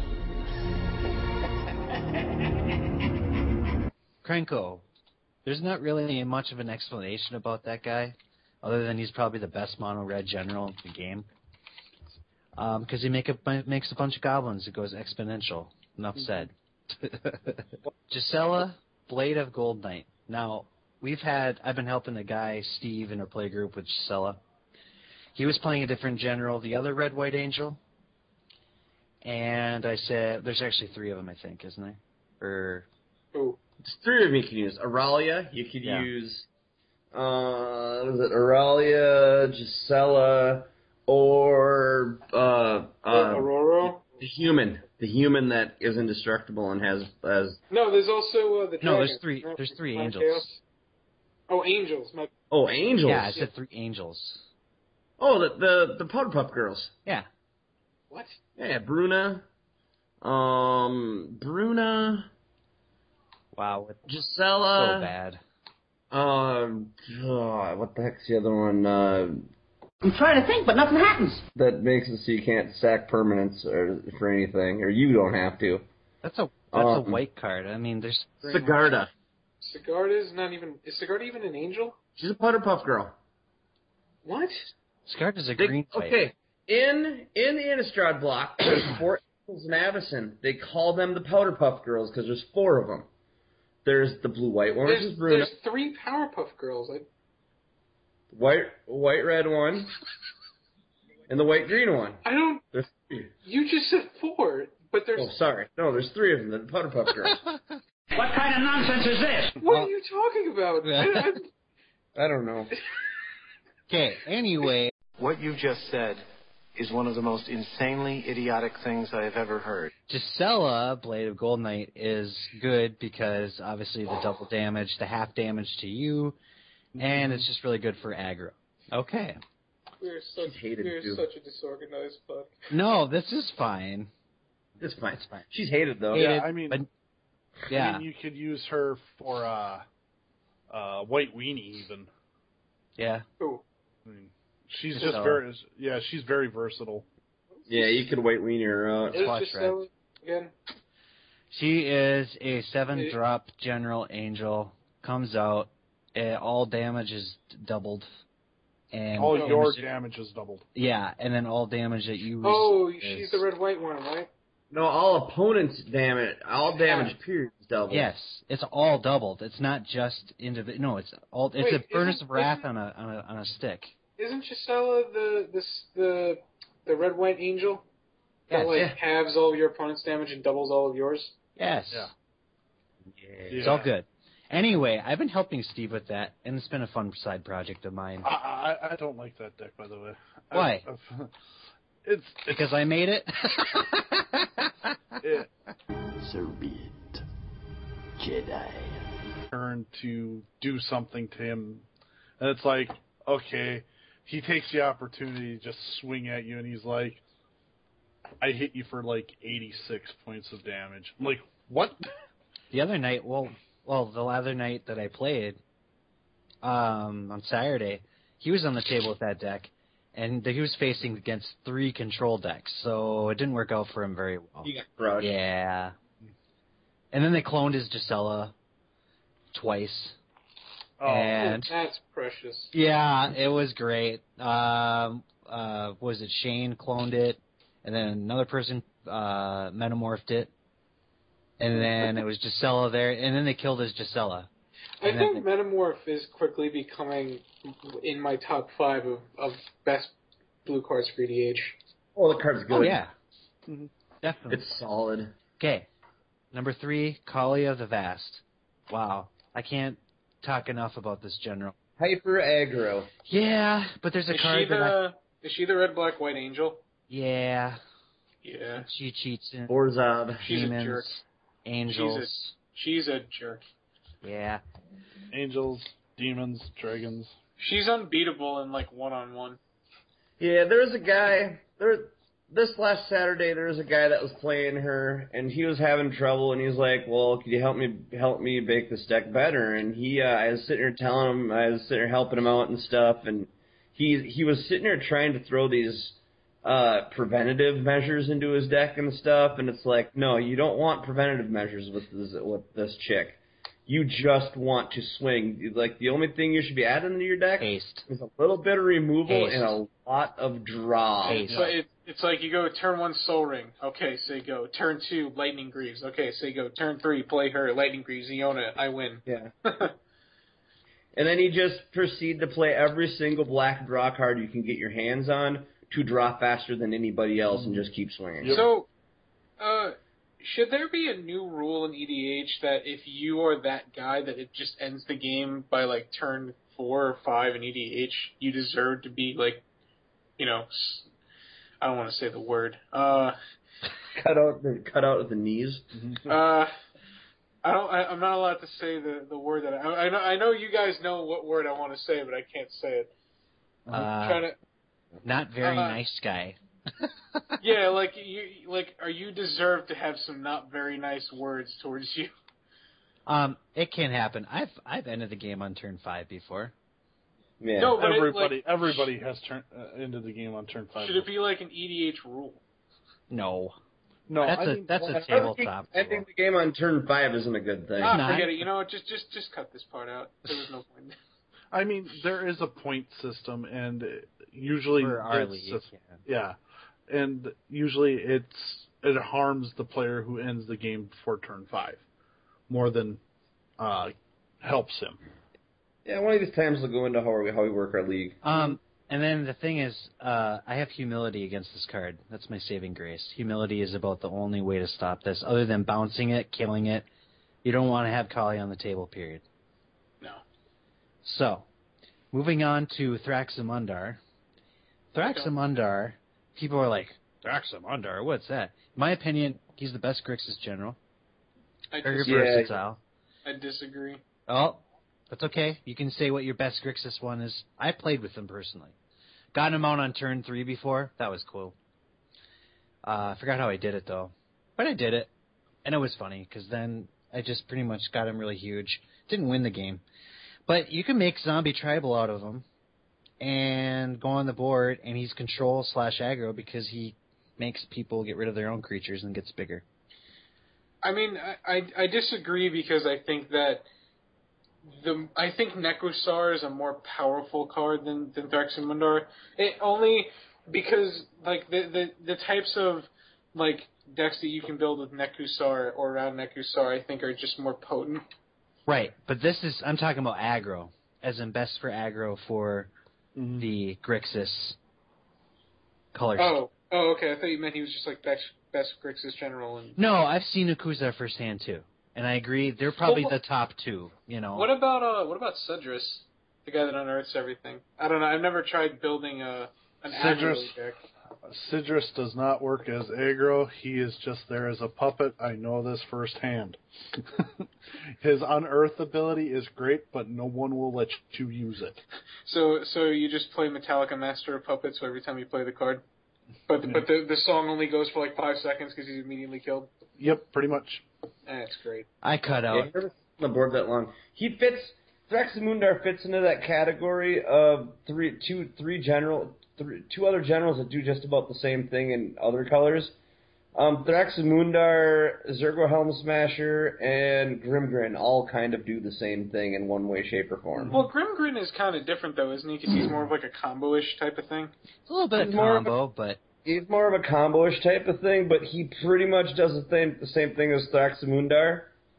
Speaker 3: Krenko. There's not really much of an explanation about that guy, other than he's probably the best mono-red general in the game. Because he makes a bunch of goblins. It goes exponential. Enough said. Gisela, Blade of Gold Knight. Now, I've been helping a guy, Steve, in our play group with Gisela. He was playing a different general, the other Red-White Angel. And I said, there's actually 3 of them, I think, isn't there?
Speaker 5: Ooh.
Speaker 2: There's 3 of them you can use. Auralia, you could use, was it Auralia, Gisela, or,
Speaker 5: Aurora?
Speaker 2: The human that is indestructible and has
Speaker 5: No, there's also the dragon.
Speaker 3: No, there's 3. There's 3 angels.
Speaker 5: Chaos. Oh, angels.
Speaker 2: Oh, angels.
Speaker 3: Yeah, I said 3 angels.
Speaker 2: Oh, the Powder Puff Girls.
Speaker 3: Yeah.
Speaker 5: What?
Speaker 2: Yeah, Bruna.
Speaker 3: Wow.
Speaker 2: Gisela.
Speaker 3: So bad.
Speaker 2: What the heck's the other one?
Speaker 8: I'm trying to think, but nothing happens.
Speaker 2: That makes it so you can't sack permanents for anything, or you don't have to.
Speaker 3: That's a white card. I mean, there's...
Speaker 2: Sigarda.
Speaker 5: Sigarda is not even... Is Sigarda even an angel?
Speaker 2: She's a Powder Puff Girl.
Speaker 5: What?
Speaker 3: Sigarda's a green type.
Speaker 2: Okay. In the Innistrad block, there's 4 angels in Avacyn. They call them the Powder Puff Girls because there's 4 of them. There's the blue-white one, which is Bruna.
Speaker 5: There's 3 Powerpuff Girls.
Speaker 2: White-red one, and the white-green one.
Speaker 5: I don't...
Speaker 2: There's 3.
Speaker 5: You just said 4, but there's...
Speaker 2: Oh, sorry. No, there's 3 of them, the Powder Puff Girls.
Speaker 8: What kind of nonsense is this?
Speaker 5: What are you talking about?
Speaker 2: I don't know.
Speaker 3: Okay, anyway.
Speaker 9: What you just said is one of the most insanely idiotic things I have ever heard.
Speaker 3: Gisela, Blade of Gold Knight, is good because obviously the double damage, the half damage to you, and it's just really good for aggro. Okay.
Speaker 5: We're such a disorganized fuck.
Speaker 3: No, this is fine.
Speaker 2: It's fine.
Speaker 3: It's fine.
Speaker 2: She's hated, though.
Speaker 3: Hated,
Speaker 4: yeah, I mean, you could use her for White Weenie even.
Speaker 3: Yeah.
Speaker 5: Ooh.
Speaker 4: I mean, she's just she's very versatile.
Speaker 2: Yeah, you could White Weenie her out.
Speaker 5: Again?
Speaker 3: She is a 7-drop General Angel. Comes out. All damage is doubled. And
Speaker 4: all your damage is doubled.
Speaker 3: Yeah, and then all damage that you
Speaker 5: she's the red-white one, right?
Speaker 2: No, all opponents' damage, period is doubled.
Speaker 3: Yes, it's all doubled. It's not just individual. No, it's all. It's a Furnace of Wrath on a stick.
Speaker 5: Isn't Gisela the red-white angel that halves all of your opponent's damage and doubles all of yours?
Speaker 3: Yes.
Speaker 4: Yeah.
Speaker 3: It's all good. Anyway, I've been helping Steve with that, and it's been a fun side project of mine.
Speaker 4: I don't like that deck, by the way.
Speaker 3: Why?
Speaker 4: It's
Speaker 3: because I made it.
Speaker 7: So be it, Jedi.
Speaker 4: Turn to do something to him, and it's like, okay, he takes the opportunity to just swing at you, and he's like, I hit you for like 86 points of damage. I'm like, what?
Speaker 3: The other night, the other night that I played, on Saturday, he was on the table with that deck, and he was facing against 3 control decks, so it didn't work out for him very well.
Speaker 2: You got crushed.
Speaker 3: Yeah. And then they cloned his Gisela twice.
Speaker 5: Oh,
Speaker 3: and
Speaker 5: that's precious.
Speaker 3: Yeah, it was great. Was it Shane cloned it, and then another person metamorphed it, and then it was Gisela there, and then they killed his Gisela.
Speaker 5: I think Metamorph is quickly becoming in my top 5 of best blue cards for EDH.
Speaker 2: Oh, the card's good.
Speaker 3: Oh, yeah. Mm-hmm. Definitely.
Speaker 2: It's solid.
Speaker 3: Okay. Number 3, Kali of the Vast. Wow. I can't talk enough about this general.
Speaker 2: Hyper aggro.
Speaker 3: Yeah, but there's a card
Speaker 5: Is she the red, black, white angel?
Speaker 3: Yeah.
Speaker 5: Yeah.
Speaker 3: She cheats in
Speaker 2: Orzhov.
Speaker 5: She's
Speaker 3: demons,
Speaker 5: a jerk.
Speaker 3: angels.
Speaker 5: She's a jerk.
Speaker 3: Yeah.
Speaker 4: Angels, demons, dragons.
Speaker 5: She's unbeatable in like one-on-one.
Speaker 2: Yeah, there's a guy this last Saturday there was a guy that was playing her and he was having trouble and he was like, well, could you help me make this deck better? And I was sitting here telling him, I was sitting here helping him out and stuff, and he was sitting there trying to throw these preventative measures into his deck and stuff, and it's like, no, you don't want preventative measures with this chick. You just want to swing. Like, the only thing you should be adding to your deck is a little bit of removal and a lot of draw.
Speaker 5: But it's like you go turn 1 Soul Ring. Okay, say go. Turn 2 Lightning Greaves. Okay, say go. Turn 3 play her Lightning Greaves. Iona, I win.
Speaker 2: Yeah. And then you just proceed to play every single black draw card you can get your hands on to draw faster than anybody else and just keep swinging.
Speaker 5: So, should there be a new rule in EDH that if you are that guy that it just ends the game by like turn 4 or 5 in EDH, you deserve to be like, you know, I don't want to say the word.
Speaker 2: Cut out at the knees.
Speaker 5: I'm not allowed to say the word that I know you guys know what word I want to say, but I can't say it. I'm trying to.
Speaker 3: Not very nice guy.
Speaker 5: Yeah, are you deserve to have some not very nice words towards you?
Speaker 3: It can happen. I've ended the game on turn 5 before.
Speaker 2: Yeah.
Speaker 5: No, but
Speaker 4: everybody has ended the game on turn 5.
Speaker 5: Should it be like an EDH rule?
Speaker 3: No.
Speaker 4: No,
Speaker 3: that's a tabletop.
Speaker 2: Ending the game on turn 5 isn't a good thing.
Speaker 5: Forget it. You know what? Just cut this part out. There was no point.
Speaker 4: I mean, there is a point system, and usually
Speaker 3: for our league,
Speaker 4: and usually it harms the player who ends the game before turn 5 more than helps him.
Speaker 2: Yeah, one of these times we'll go into how we work our league.
Speaker 3: And then the thing is, I have humility against this card. That's my saving grace. Humility is about the only way to stop this, other than bouncing it, killing it. You don't want to have Kali on the table, period.
Speaker 5: No.
Speaker 3: So, Moving on to Thraxamundar. Thraxamundar, people are like, Thraxamundar, what's that? In my opinion, he's the best Grixis general. Very versatile.
Speaker 5: I disagree.
Speaker 3: Oh, that's okay. You can say what your best Grixis one is. I played with him personally. Got him out on turn 3 before. That was cool. I forgot how I did it, though. But I did it. And it was funny, because then I just pretty much got him really huge. Didn't win the game. But you can make zombie tribal out of him and go on the board, and he's control/aggro because he makes people get rid of their own creatures and gets bigger.
Speaker 5: I mean, I disagree because I think that I think Nekusar is a more powerful card than Thraxamundar. Only because like the types of like decks that you can build with Nekusar or around Nekusar, I think, are just more potent.
Speaker 3: Right, but I'm talking about aggro, as in best for aggro for the Grixis color.
Speaker 5: Oh, okay. I thought you meant he was just like best Grixis general.
Speaker 3: No, I've seen Nekusar firsthand too, and I agree they're probably the top 2. You know.
Speaker 5: What about Sidrus, the guy that unearths everything? I don't know. I've never tried building an aggro deck.
Speaker 4: Sidrus does not work as aggro. He is just there as a puppet. I know this firsthand. His unearth ability is great, but no one will let you use it.
Speaker 5: So you just play Metallica Master of Puppets every time you play the card? But the song only goes for like 5 seconds because he's immediately killed?
Speaker 4: Yep, pretty much.
Speaker 5: That's great.
Speaker 3: I cut out.
Speaker 2: Yeah, on the board that long. Thraxamundar fits into that category of two other generals that do just about the same thing in other colors. Thraxamundar, Zergo Helm Smasher, and Grimgrin all kind of do the same thing in one way, shape, or form.
Speaker 5: Well, Grimgrin is kind of different, though, isn't he? Because he's more of like a combo-ish type of thing.
Speaker 3: It's a little bit of combo, but...
Speaker 2: He's more of a combo-ish type of thing, but he pretty much does the same thing as Thraxamundar.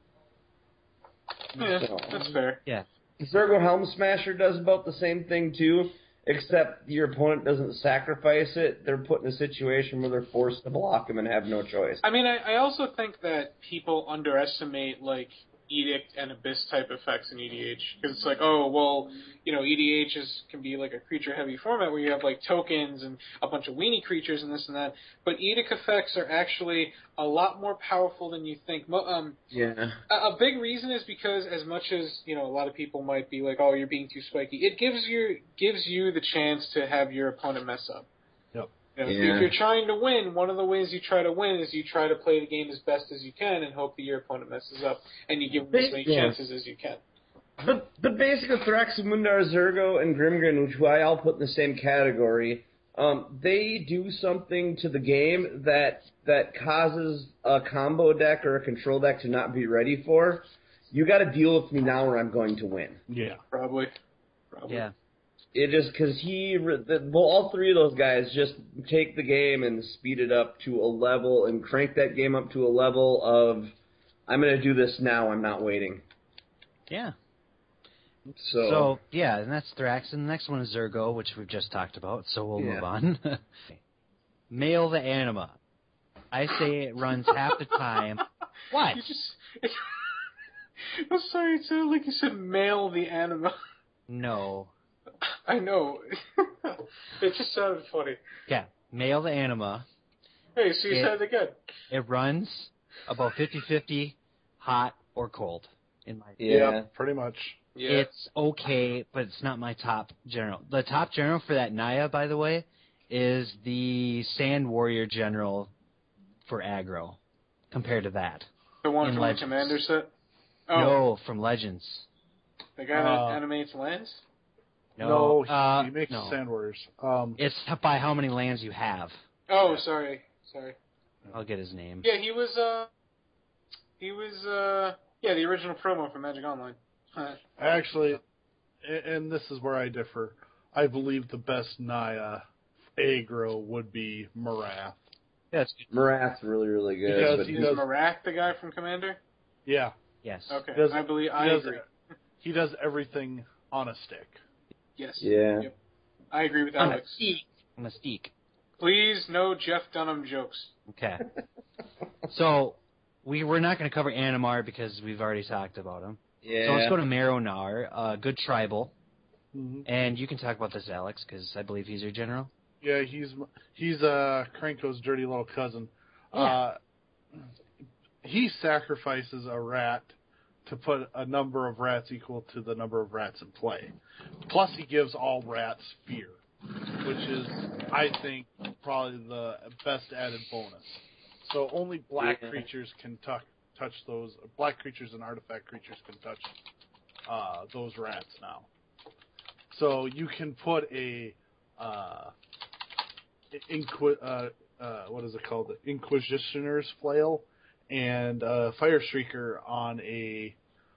Speaker 5: Yeah, that's fair.
Speaker 3: Yeah.
Speaker 2: Zergo Helm Smasher does about the same thing, too. Except your opponent doesn't sacrifice it. They're put in a situation where they're forced to block them and have no choice.
Speaker 5: I mean, I also think that people underestimate, like, Edict and Abyss type effects in EDH. Because it's like, oh, well, you know, EDH can be like a creature-heavy format where you have, like, tokens and a bunch of weenie creatures and this and that. But Edict effects are actually a lot more powerful than you think.
Speaker 2: Yeah.
Speaker 5: A big reason is because as much as, you know, a lot of people might be like, oh, you're being too spiky, it gives you the chance to have your opponent mess up.
Speaker 4: Yep.
Speaker 5: You know, if you're trying to win, one of the ways you try to win is you try to play the game as best as you can and hope that your opponent messes up, and you give them as many chances as you can.
Speaker 2: But basically, Thraxamundar, Zergo, and Grimgrin, which I all put in the same category, they do something to the game that causes a combo deck or a control deck to not be ready for. You got to deal with me now, or I'm going to win.
Speaker 4: Yeah,
Speaker 5: probably.
Speaker 3: Yeah.
Speaker 2: It is because all three of those guys just take the game and speed it up to a level and crank that game up to a level of, I'm going to do this now, I'm not waiting.
Speaker 3: Yeah.
Speaker 2: So
Speaker 3: yeah, and that's Thrax, and the next one is Zergo, which we've just talked about, so we'll move on. Mail the Anima. I say it runs half the time. What?
Speaker 5: I'm sorry, it sounded like you said mail the Anima.
Speaker 3: No.
Speaker 5: I know. It just sounded funny.
Speaker 3: Yeah, Mail the Anima.
Speaker 5: Hey, so you said it again.
Speaker 3: It runs about 50-50, hot or cold. In my
Speaker 4: Yeah, pretty much.
Speaker 5: Yeah.
Speaker 3: It's okay, but it's not my top general. The top general for that Naya, by the way, is the Sand Warrior general for aggro, compared to that.
Speaker 5: The one from
Speaker 3: Legends.
Speaker 5: the Commander set? Oh.
Speaker 3: No, from Legends.
Speaker 5: The guy that animates lands?
Speaker 4: No, he makes
Speaker 3: no.
Speaker 4: Sand Warriors.
Speaker 3: It's by how many lands you have.
Speaker 5: Oh, sorry.
Speaker 3: I'll get his name.
Speaker 5: Yeah, he was the original promo for Magic Online.
Speaker 4: Actually, and this is where I differ, I believe the best Naya aggro would be Marath.
Speaker 3: Yes,
Speaker 2: Marath's really, really good.
Speaker 5: Is Marath the guy from Commander?
Speaker 4: Yeah.
Speaker 3: Yes.
Speaker 5: Okay, I agree.
Speaker 4: He does everything on a stick.
Speaker 5: Yes.
Speaker 2: Yeah.
Speaker 5: Yep. I agree with Alex.
Speaker 3: Mystique.
Speaker 5: Please, no Jeff Dunham jokes.
Speaker 3: Okay. So, we're not going to cover Animar because we've already talked about him.
Speaker 2: Yeah.
Speaker 3: So let's go to Maronar, good tribal.
Speaker 4: Mm-hmm.
Speaker 3: And you can talk about this, Alex, because I believe he's your general.
Speaker 4: Yeah, he's Krenko's dirty little cousin.
Speaker 3: Yeah.
Speaker 4: He sacrifices a rat to put a number of rats equal to the number of rats in play. Plus, he gives all rats fear, which is, I think, probably the best added bonus. So only black creatures can touch those. Black creatures and artifact creatures can touch those rats now. So you can put a what is it called? The Inquisitioner's Flail and a Fire Streaker on a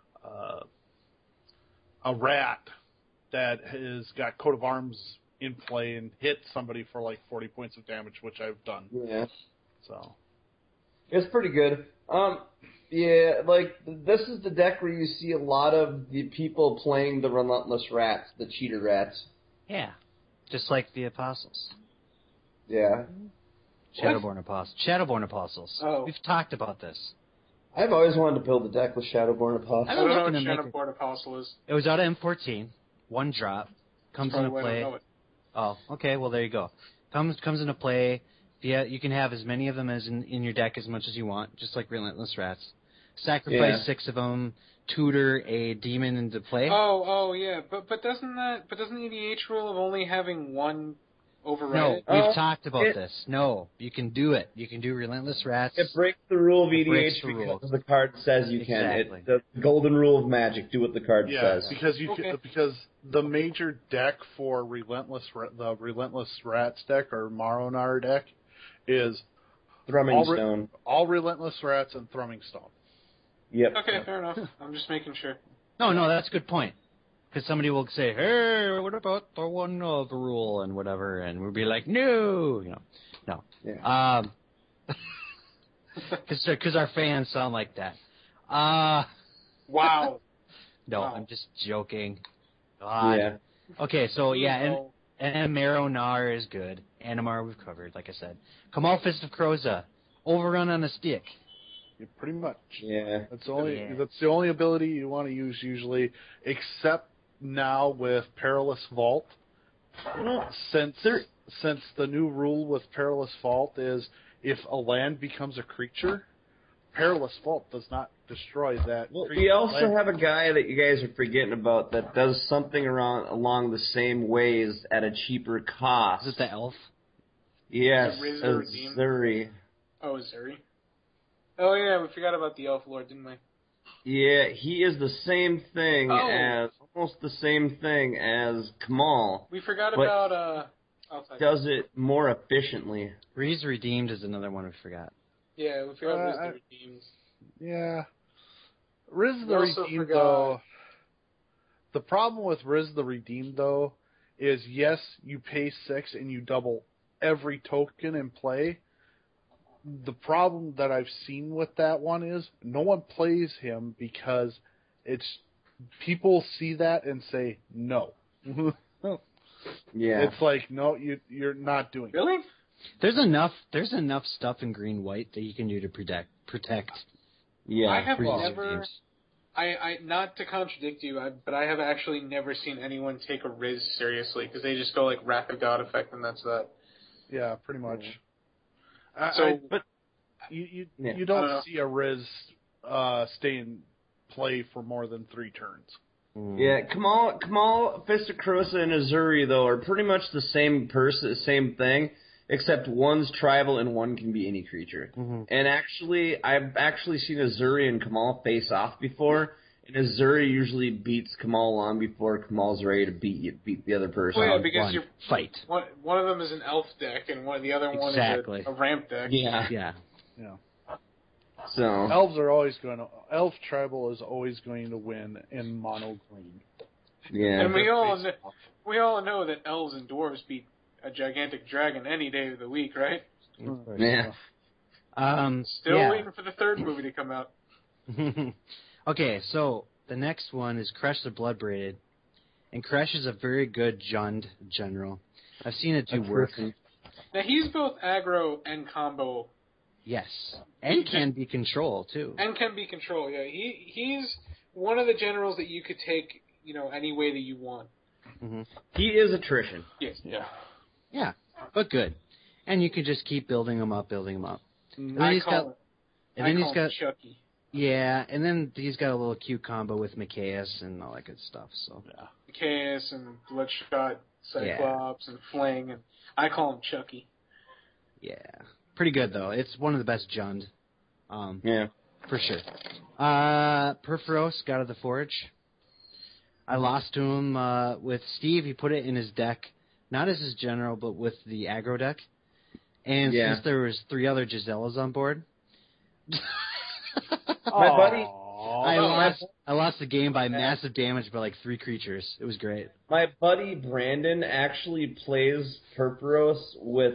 Speaker 4: rat that has got Coat of Arms in play and hit somebody for like 40 points of damage, which I've done.
Speaker 2: Yeah.
Speaker 4: So
Speaker 2: it's pretty good. Yeah, like, this is the deck where you see a lot of the people playing the Relentless Rats, the cheater rats.
Speaker 3: Yeah. Just like the Apostles.
Speaker 2: Yeah.
Speaker 3: Shadowborn Apostles.
Speaker 5: Oh.
Speaker 3: We've talked about this.
Speaker 2: I've always wanted to build a deck with Shadowborn Apostles.
Speaker 5: I don't know what
Speaker 3: looking to make
Speaker 5: Shadowborn Apostle is.
Speaker 3: It was out of M14. One drop. Comes into
Speaker 5: Probably why I
Speaker 3: play.
Speaker 5: don't know it.
Speaker 3: Oh, okay. Well, there you go. Comes into play. Yeah, you can have as many of them as in your deck as much as you want, just like Relentless Rats. Sacrifice 6 of them. Tutor a demon into play.
Speaker 5: Oh, yeah. But doesn't the EDH rule of only having one override
Speaker 3: No,
Speaker 5: it?
Speaker 3: we've talked about this. No, you can do it. You can do Relentless Rats.
Speaker 2: It breaks the rule of
Speaker 3: breaks
Speaker 2: EDH
Speaker 3: the
Speaker 2: because
Speaker 3: rule.
Speaker 2: the card says you
Speaker 3: Exactly.
Speaker 2: can. The golden rule of Magic, do what the card says.
Speaker 4: because the major deck for the Relentless Rats deck or Maronar deck is
Speaker 2: Thrumming Stone.
Speaker 4: All Relentless Rats and Thrumming Stone.
Speaker 2: Yep.
Speaker 5: Okay, fair enough. I'm just making sure.
Speaker 3: No, that's a good point. Because somebody will say, hey, what about the one other rule and whatever, and we'll be like, no, no.
Speaker 2: Yeah.
Speaker 3: Because our fans sound like that.
Speaker 5: Wow.
Speaker 3: No,
Speaker 5: Wow.
Speaker 3: I'm just joking. God.
Speaker 2: Yeah.
Speaker 3: Okay, so and Maronar is good. Animar we've covered, like I said. Kamal Fist of Kroza. Overrun on a stick.
Speaker 4: Yeah, pretty much.
Speaker 2: Yeah.
Speaker 4: That's the only ability you want to use usually, except now with Perilous Vault. Since the new rule with Perilous Vault is if a land becomes a creature, Perilous Vault does not destroy that.
Speaker 2: Well, we also have a guy that you guys are forgetting about that does something along the same ways at a cheaper cost.
Speaker 3: Is it the elf?
Speaker 2: Yes,
Speaker 5: Zuri. Oh, Zuri. Oh, yeah, we forgot about the Elf Lord, didn't we?
Speaker 2: Yeah, he is the same thing almost the same thing as Kamal.
Speaker 5: We forgot about,
Speaker 2: does it more efficiently.
Speaker 3: Riz Redeemed is another one we forgot.
Speaker 5: Yeah, we forgot Riz the Redeemed.
Speaker 4: Yeah. Riz the Redeemed, though. The problem with Riz the Redeemed, though, is yes, you pay 6 and you double every token in play. The problem that I've seen with that one is no one plays him because people see that and say no.
Speaker 2: Yeah,
Speaker 4: it's like no, you're not doing it.
Speaker 5: Really?
Speaker 3: There's enough stuff in green white that you can do to protect.
Speaker 2: Yeah,
Speaker 5: I have never. I not to contradict you, but I have actually never seen anyone take a Riz seriously because they just go like Rapid God Effect and that's that.
Speaker 4: Yeah, pretty much.
Speaker 2: But
Speaker 4: you don't see a Riz stay in play for more than 3 turns.
Speaker 2: Yeah, Kamal, Fist of Kroza, and Azuri though are pretty much the same same thing, except one's tribal and one can be any creature.
Speaker 3: Mm-hmm.
Speaker 2: And I've actually seen Azuri and Kamal face off before, and Azuri usually beats Kamal long before Kamal's ready to beat the other person.
Speaker 5: Well, yeah, because you're
Speaker 3: fight.
Speaker 5: One of them is an elf deck, and the other one is a ramp deck.
Speaker 3: Yeah.
Speaker 2: So
Speaker 4: Elf tribal is always going to win in mono green.
Speaker 2: Yeah.
Speaker 5: And we all know that elves and dwarves beat a gigantic dragon any day of the week, right?
Speaker 2: Yeah.
Speaker 5: Still waiting for the 3rd movie to come out.
Speaker 3: Okay, so the next one is Kresh the Bloodbraided. And Kresh is a very good Jund general. I've seen it do work.
Speaker 5: Now, he's both aggro and combo.
Speaker 3: Yes. And can be control, too.
Speaker 5: And can be control, yeah. He's one of the generals that you could take, any way that you want.
Speaker 3: Mm-hmm.
Speaker 10: He is attrition.
Speaker 5: Yes.
Speaker 4: Yeah.
Speaker 3: Yeah, but good. And you can just keep building them up. And then
Speaker 5: I
Speaker 3: he's
Speaker 5: call him Chucky.
Speaker 3: Yeah, and then he's got a little cute combo with Micaeus and all that good stuff. So
Speaker 5: Micaeus and Bloodshot, Cyclops, and Fling, and I call him Chucky.
Speaker 3: Yeah, pretty good though. It's one of the best Jund.
Speaker 10: Yeah,
Speaker 3: for sure. Perforos, God of the Forge. I lost to him with Steve. He put it in his deck, not as his general, but with the aggro deck. And since there was 3 other Gisellas on board,
Speaker 10: my buddy,
Speaker 3: I lost the game by massive damage by like 3 creatures. It was great.
Speaker 10: My buddy Brandon actually plays Perforos with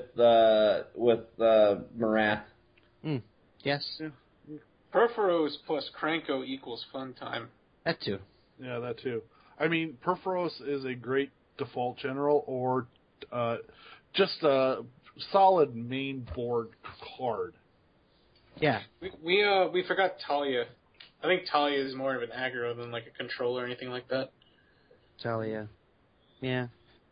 Speaker 10: Marath.
Speaker 3: Yes.
Speaker 5: Yeah. Perforos plus Kranko equals fun time.
Speaker 3: That too.
Speaker 4: Yeah, that too. I mean, Perforos is a great default general, or just a solid main board card.
Speaker 3: Yeah.
Speaker 5: We forgot Talia. I think Talia is more of an aggro than like a control or anything like that.
Speaker 3: Talia. Yeah.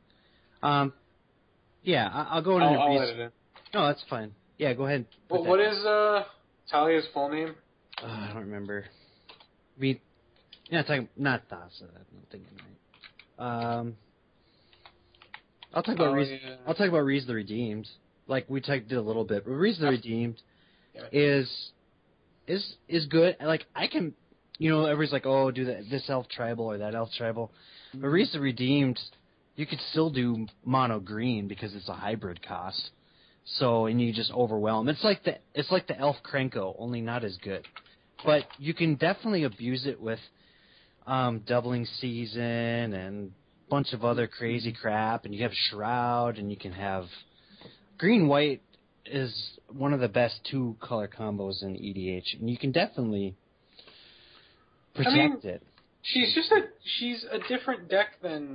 Speaker 3: Yeah, I'll go in
Speaker 5: I'll edit it.
Speaker 3: No, that's fine. Yeah, go ahead.
Speaker 5: Well, what is Talia's full name?
Speaker 3: I don't remember. Not Thassa. I'm thinking right. I'll talk about Riz the Redeemed. Like we did a little bit, but Riz the Redeemed is good. Like I can, everybody's like, oh, do this elf tribal or that elf tribal, but Riz the Redeemed, you could still do mono green because it's a hybrid cost. So and you just overwhelm. It's like the elf Krenko, only not as good. But you can definitely abuse it with doubling season and a bunch of other crazy crap, and you have Shroud, and you can have green-white is one of the best 2-color combos in EDH, and you can definitely protect it.
Speaker 5: She's a different deck than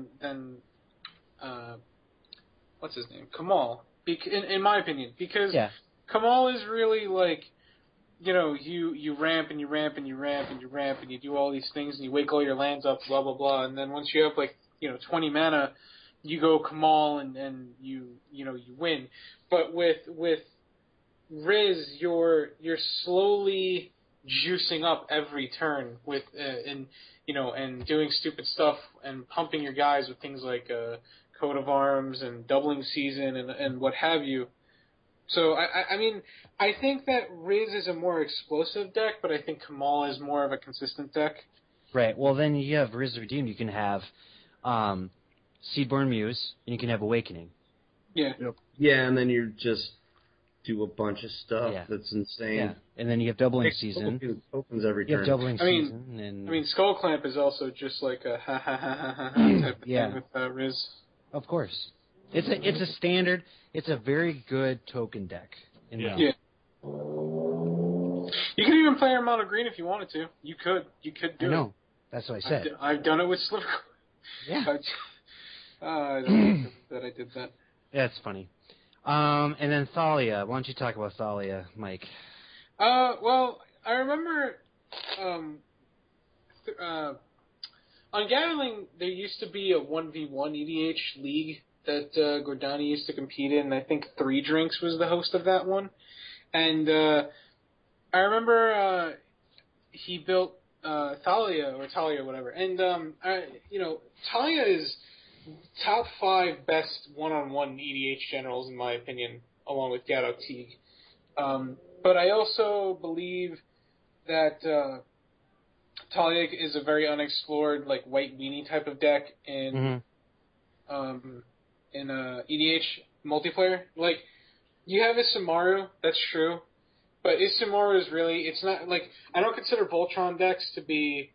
Speaker 5: what's his name, Kamal. In my opinion, because Kamal is really like, you ramp and you ramp and you ramp and you ramp and you do all these things and you wake all your lands up, blah blah blah, and then once you have 20 mana, you go Kamal and you win. But with Riz, you're slowly juicing up every turn with and doing stupid stuff and pumping your guys with things like Coat of Arms and doubling season and what have you. So I think that Riz is a more explosive deck, but I think Kamal is more of a consistent deck.
Speaker 3: Right. Well, then you have Riz Redeemed. You can have Seedborn Muse, and you can have Awakening.
Speaker 5: Yeah.
Speaker 4: Yep.
Speaker 10: Yeah, and then you just do a bunch of stuff that's insane.
Speaker 3: Yeah. And then you have doubling season.
Speaker 10: Opens every turn.
Speaker 3: You have doubling season.
Speaker 5: Skull Clamp is also just like a type of thing with Riz.
Speaker 3: Of course. It's a standard. It's a very good token deck.
Speaker 5: Yeah. You could even play her mono green if you wanted to. You could do it.
Speaker 3: I know. That's what I said.
Speaker 5: I've done it with Sliver.
Speaker 3: Yeah.
Speaker 5: I don't know that I did that.
Speaker 3: Yeah, it's funny. And then Thalia. Why don't you talk about Thalia, Mike?
Speaker 5: Well, I remember on Gatling there used to be a 1v1 EDH league that Gordani used to compete in. I think 3 Drinks was the host of that one. And I remember he built Thalia or Talia, whatever. And Talia is top 5 best one-on-one EDH generals in my opinion, along with Gadok Teague. But I also believe that Talia is a very unexplored, like white weenie type of deck in EDH multiplayer. Like you have Isamaru, that's true. But Isamaru is really, it's not, like, I don't consider Voltron decks to be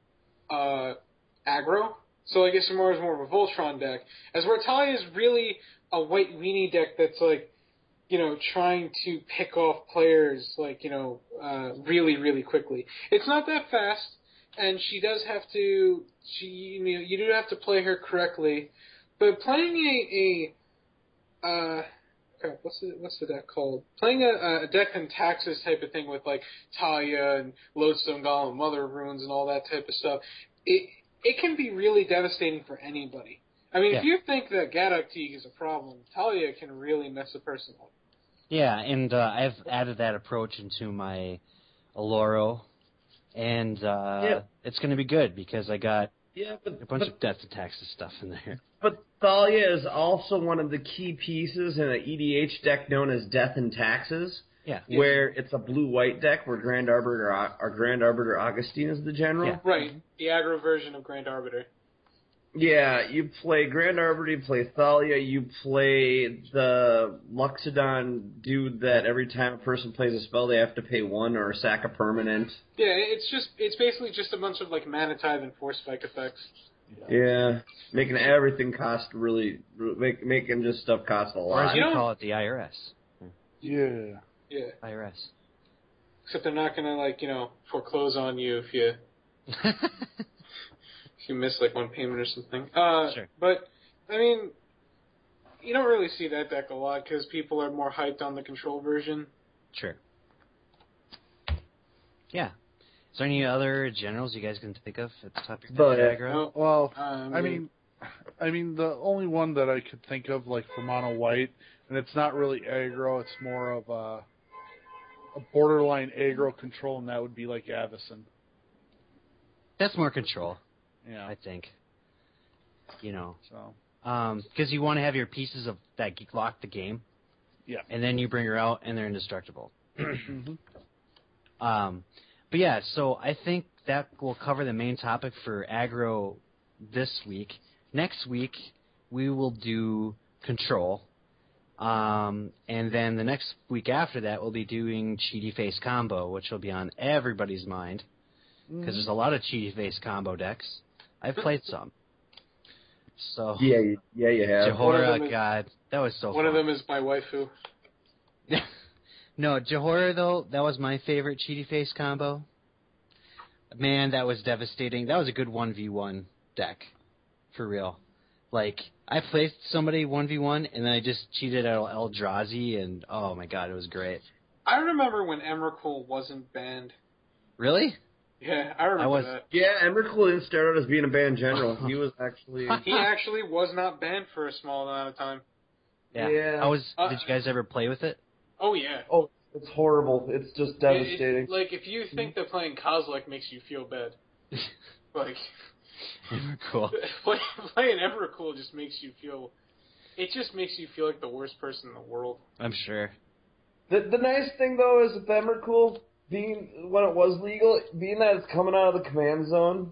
Speaker 5: aggro. So, like, Isamaru is more of a Voltron deck. As where Talia is really a white weenie deck that's, like, trying to pick off players, like, really, really quickly. It's not that fast, and she does have to, you do have to play her correctly. But playing what's the deck called? Playing a deck in Taxes type of thing with like Talia and Lodestone Golem, Mother of Runes, and all that type of stuff, it can be really devastating for anybody. I mean, if you think that Gaddock Teague is a problem, Talia can really mess a person up.
Speaker 11: Yeah, and I've added that approach into my Aloro, and it's going to be good because I got a bunch of death and taxes stuff in there.
Speaker 2: But Thalia is also one of the key pieces in an EDH deck known as Death and Taxes.
Speaker 11: Yeah.
Speaker 2: Where it's a blue-white deck where Grand Arbiter Augustine is the general.
Speaker 5: Yeah. Right. The aggro version of Grand Arbiter.
Speaker 2: Yeah, you play Grand Arbiter, you play Thalia, you play the Luxodon dude that every time a person plays a spell they have to pay 1 or sack a permanent.
Speaker 5: Yeah, it's basically just a bunch of like Mana Tithe and Force Spike effects.
Speaker 2: Yeah, making everything cost making just stuff cost a lot.
Speaker 11: Or as you call it, the IRS.
Speaker 4: Yeah.
Speaker 5: Yeah.
Speaker 11: IRS.
Speaker 5: Except they're not gonna foreclose on you if you if you miss like one payment or something.
Speaker 11: Sure.
Speaker 5: But I mean, you don't really see that deck a lot because people are more hyped on the control version.
Speaker 11: Sure. Yeah. Is there any other generals you guys can think of at the top of your head?
Speaker 4: No, well, I mean, the only one that I could think of, like for mono white, and it's not really aggro, it's more of a borderline aggro control, and that would be like Avacyn.
Speaker 11: That's more control.
Speaker 4: Yeah,
Speaker 11: I think.
Speaker 4: So.
Speaker 11: Because you want to have your pieces of that lock the game.
Speaker 4: Yeah.
Speaker 11: And then you bring her out, and they're indestructible.
Speaker 4: Mm-hmm.
Speaker 11: But yeah, so I think that will cover the main topic for aggro this week. Next week, we will do control. And then the next week after that, we'll be doing Cheaty Face Combo, which will be on everybody's mind. Because there's a lot of Cheaty Face Combo decks. I've played some. So
Speaker 2: Yeah, you have.
Speaker 11: Johora, God, that was so fun.
Speaker 5: One of them is my waifu.
Speaker 11: No, Johora, though, that was my favorite Cheaty Face combo. Man, that was devastating. That was a good 1v1 deck. For real. Like, I played somebody 1v1, and then I just cheated at Eldrazi, and oh my god, it was great.
Speaker 5: I remember when Emrakul wasn't banned.
Speaker 11: Really?
Speaker 5: Yeah, I remember that.
Speaker 2: Yeah, Emrakul didn't start out as being a banned general. He was actually...
Speaker 5: He actually was not banned for a small amount of time.
Speaker 11: Yeah. Did you guys ever play with it?
Speaker 5: Oh, yeah.
Speaker 2: Oh, it's horrible. It's just devastating.
Speaker 5: Like, if you think that playing Kozilek makes you feel bad, like...
Speaker 11: Emrakul.
Speaker 5: Playing Emrakul just makes you feel... It just makes you feel like the worst person in the world.
Speaker 11: I'm sure.
Speaker 2: The nice thing, though, is with Emrakul... when it was legal, being that it's coming out of the command zone,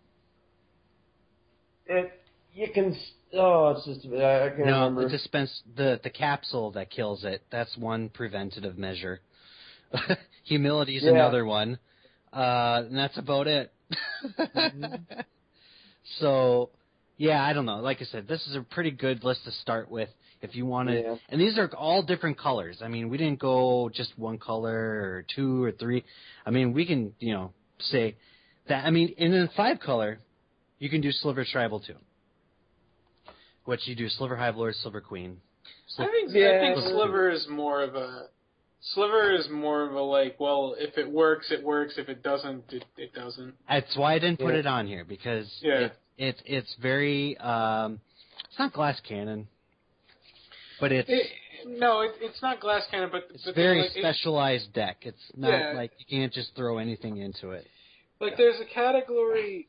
Speaker 2: it's just, I can't remember.
Speaker 11: The capsule that kills it, that's one preventative measure. Humility is another one. And that's about it. Mm-hmm. So, yeah, I don't know. Like I said, this is a pretty good list to start with. If you want to, and these are all different colors. I mean, we didn't go just one color or 2 or 3. I mean, we can, say that. I mean, and in 5 color, you can do Sliver Tribal too. Which you do Sliver Hive Lord, Sliver Queen.
Speaker 5: I think Sliver is more of a like, well, if it works, it works. If it doesn't, it doesn't.
Speaker 11: That's why I didn't put it on here because it's very it's not glass cannon. But it's
Speaker 5: not glass cannon, but
Speaker 11: it's very specialized deck. It's not like you can't just throw anything into it.
Speaker 5: Like there's a category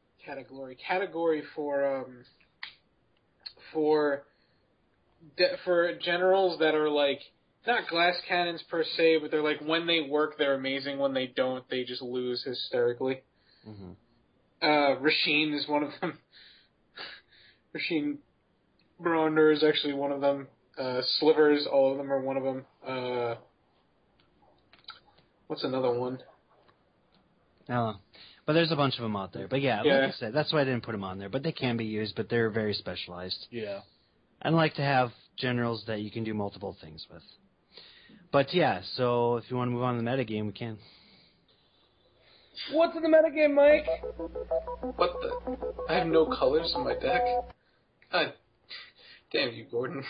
Speaker 5: for generals that are like not glass cannons per se, but they're like when they work they're amazing. When they don't, they just lose hysterically. Mm-hmm. Rasheen is one of them. Rasheen Bronder is actually one of them. Slivers, all of them are one of them. What's another one?
Speaker 11: I don't know. But there's a bunch of them out there. But like I said, that's why I didn't put them on there. But they can be used, but they're very specialized.
Speaker 4: Yeah.
Speaker 11: I'd like to have generals that you can do multiple things with. But yeah, so if you want to move on to the metagame, we can.
Speaker 2: What's in the metagame, Mike?
Speaker 5: What the? I have no colors in my deck. God damn you, Gordon.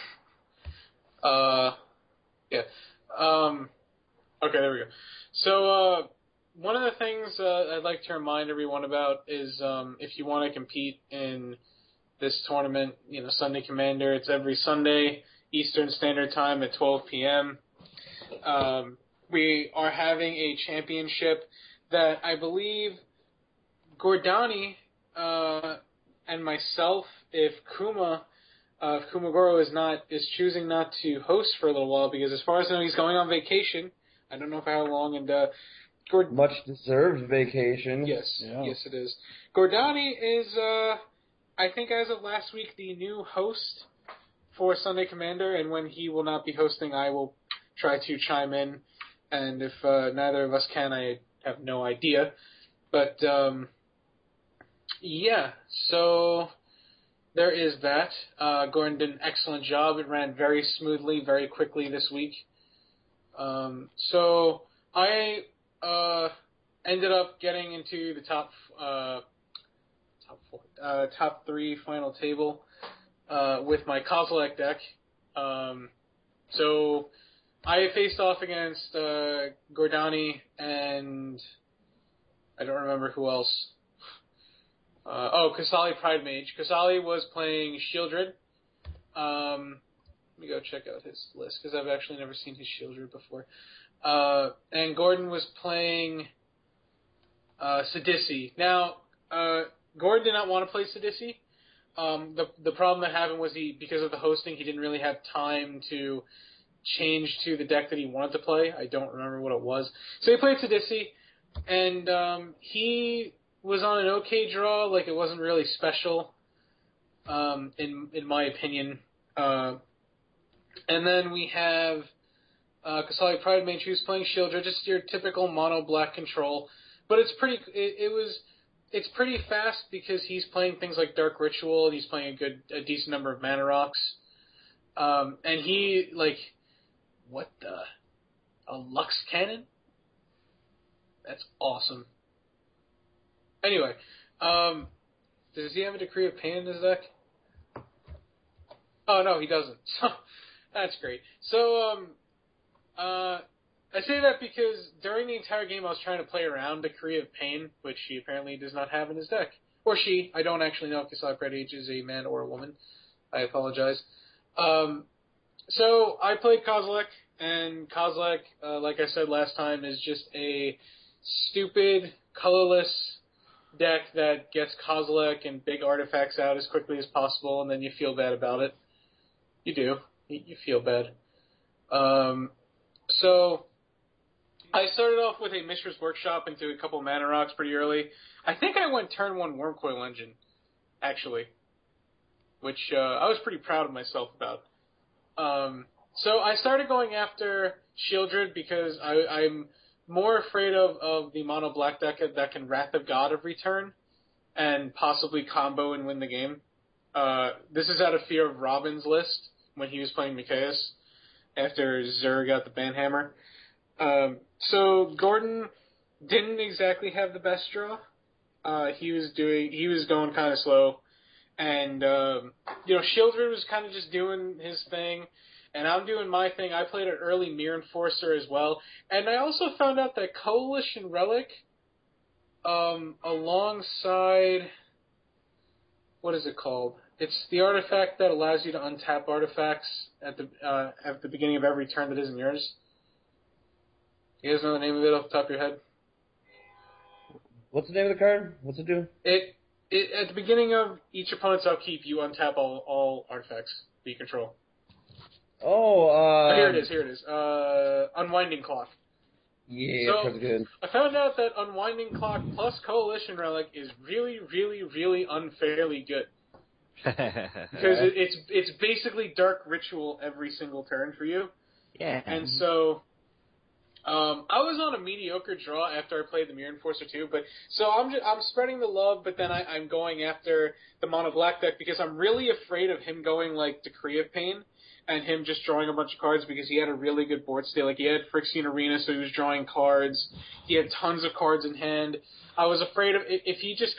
Speaker 5: Okay, there we go. So, one of the things I'd like to remind everyone about is if you want to compete in this tournament, Sunday Commander. It's every Sunday, Eastern Standard Time at 12 p.m. We are having a championship that I believe Gordani and myself, if Kumagoro is choosing not to host for a little while, because as far as I know, he's going on vacation. I don't know for how long, and
Speaker 2: much deserved vacation.
Speaker 5: Yes, yes, it is. Gordani is, I think, as of last week, the new host for Sunday Commander, and when he will not be hosting, I will try to chime in. And if neither of us can, I have no idea. But yeah, so there is that. Gordon did an excellent job. It ran very smoothly, very quickly this week. So I ended up getting into the top 3 final table with my Kozilek deck. So I faced off against Gordani and I don't remember who else. Kasali Pride Mage. Kasali was playing Shieldred. Let me go check out his list, because I've actually never seen his Shieldred before. And Gordon was playing Sidisi. Now, Gordon did not want to play Sidisi. The problem that happened was because of the hosting, he didn't really have time to change to the deck that he wanted to play. I don't remember what it was. So he played Sidisi, and he was on an okay draw. Like, it wasn't really special, in my opinion. And then we have Kasali Pride Mage, who's playing Shieldred, just your typical mono black control. But it's it's pretty fast because he's playing things like Dark Ritual, and he's playing a decent number of mana rocks. And he, a Lux Cannon? That's awesome. Anyway, does he have a Decree of Pain in his deck? Oh, no, he doesn't. So, that's great. So, I say that because during the entire game I was trying to play around Decree of Pain, which he apparently does not have in his deck. Or she. I don't actually know if Kasali Pride Mage is a man or a woman. I apologize. So, I played Kozilek, and Kozilek, like I said last time, is just a stupid, colorless deck that gets Kozilek and big artifacts out as quickly as possible, and then you feel bad about it. You do. You feel bad. So, I started off with a Mishra's Workshop into a couple mana rocks pretty early. I think I went turn 1 Wormcoil Engine, actually, which I was pretty proud of myself about. So I started going after Shieldred because I'm more afraid of the mono black deck that can Wrath of God every turn and possibly combo and win the game. This is out of fear of Robin's list when he was playing Mikaeus after Zur got the Banhammer. So Gordon didn't exactly have the best draw. He was going kind of slow, and Shieldred was kind of just doing his thing, and I'm doing my thing. I played an early Mirror Enforcer as well, and I also found out that Coalition Relic, alongside, what is it called? It's the artifact that allows you to untap artifacts at the beginning of every turn that isn't yours. You guys know the name of it off the top of your head?
Speaker 2: What's the name of the card? What's it do?
Speaker 5: It at the beginning of each opponent's upkeep, you untap all artifacts that you control. Here it is. Unwinding Clock.
Speaker 2: Yeah,
Speaker 5: so,
Speaker 2: that's good.
Speaker 5: I found out that Unwinding Clock plus Coalition Relic is really, really, really unfairly good. Because it's basically Dark Ritual every single turn for you.
Speaker 11: Yeah.
Speaker 5: And so I was on a mediocre draw after I played the Mirror Enforcer too, but so I'm spreading the love, but then I'm going after the mono black deck because I'm really afraid of him going like Decree of Pain and him just drawing a bunch of cards because he had a really good board state. Like he had Phyrexian Arena, so he was drawing cards. He had tons of cards in hand. I was afraid of if he just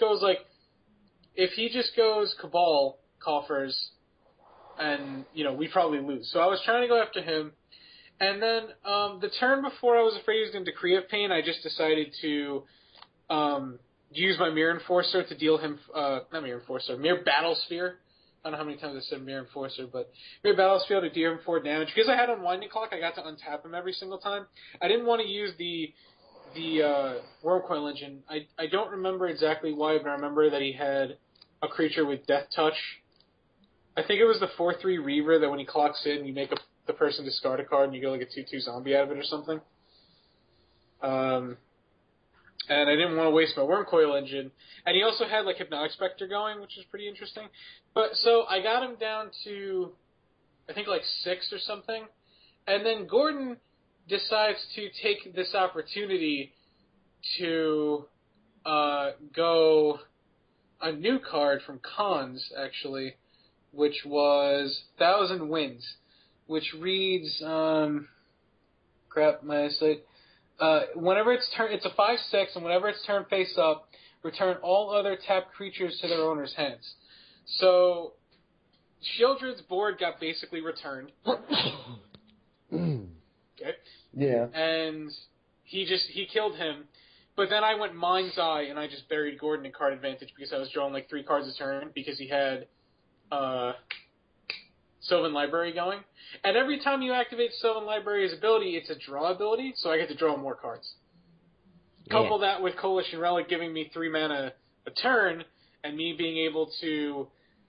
Speaker 5: goes Cabal Coffers, and we'd probably lose. So I was trying to go after him. And then the turn before I was afraid he was going to Decree of Pain, I just decided to use my Mirror Enforcer to deal him, not Mirror Enforcer, Mirror Battle Sphere I don't know how many times I said Mirror Enforcer, but Mirror Battlefield to deal him 4 damage. Because I had Unwinding Clock, I got to untap him every single time. I didn't want to use the Wurmcoil Engine. I don't remember exactly why, but I remember that he had a creature with Death Touch. I think it was the 4/3 Reaver that when he clocks in, you make the person discard a card and you get like a 2/2 zombie out of it or something. And I didn't want to waste my Wurmcoil Engine. And he also had like Hypnotic Spectre going, which is pretty interesting. But so I got him down to, I think like 6 or something. And then Gordon decides to take this opportunity to go a new card from Cons, actually, which was 1,000 Winds, which reads, my eyesight. Whenever it's a 5/6, and whenever it's turn face up, return all other tapped creatures to their owner's hands. So, Sheoldred's board got basically returned. Okay.
Speaker 2: Yeah.
Speaker 5: And he killed him. But then I went Mind's Eye and I just buried Gordon in card advantage because I was drawing like 3 cards a turn because he had Sylvan Library going. And every time you activate Sylvan Library's ability, it's a draw ability, so I get to draw more cards. Couple that with Coalition Relic giving me 3 mana a turn, and me being able to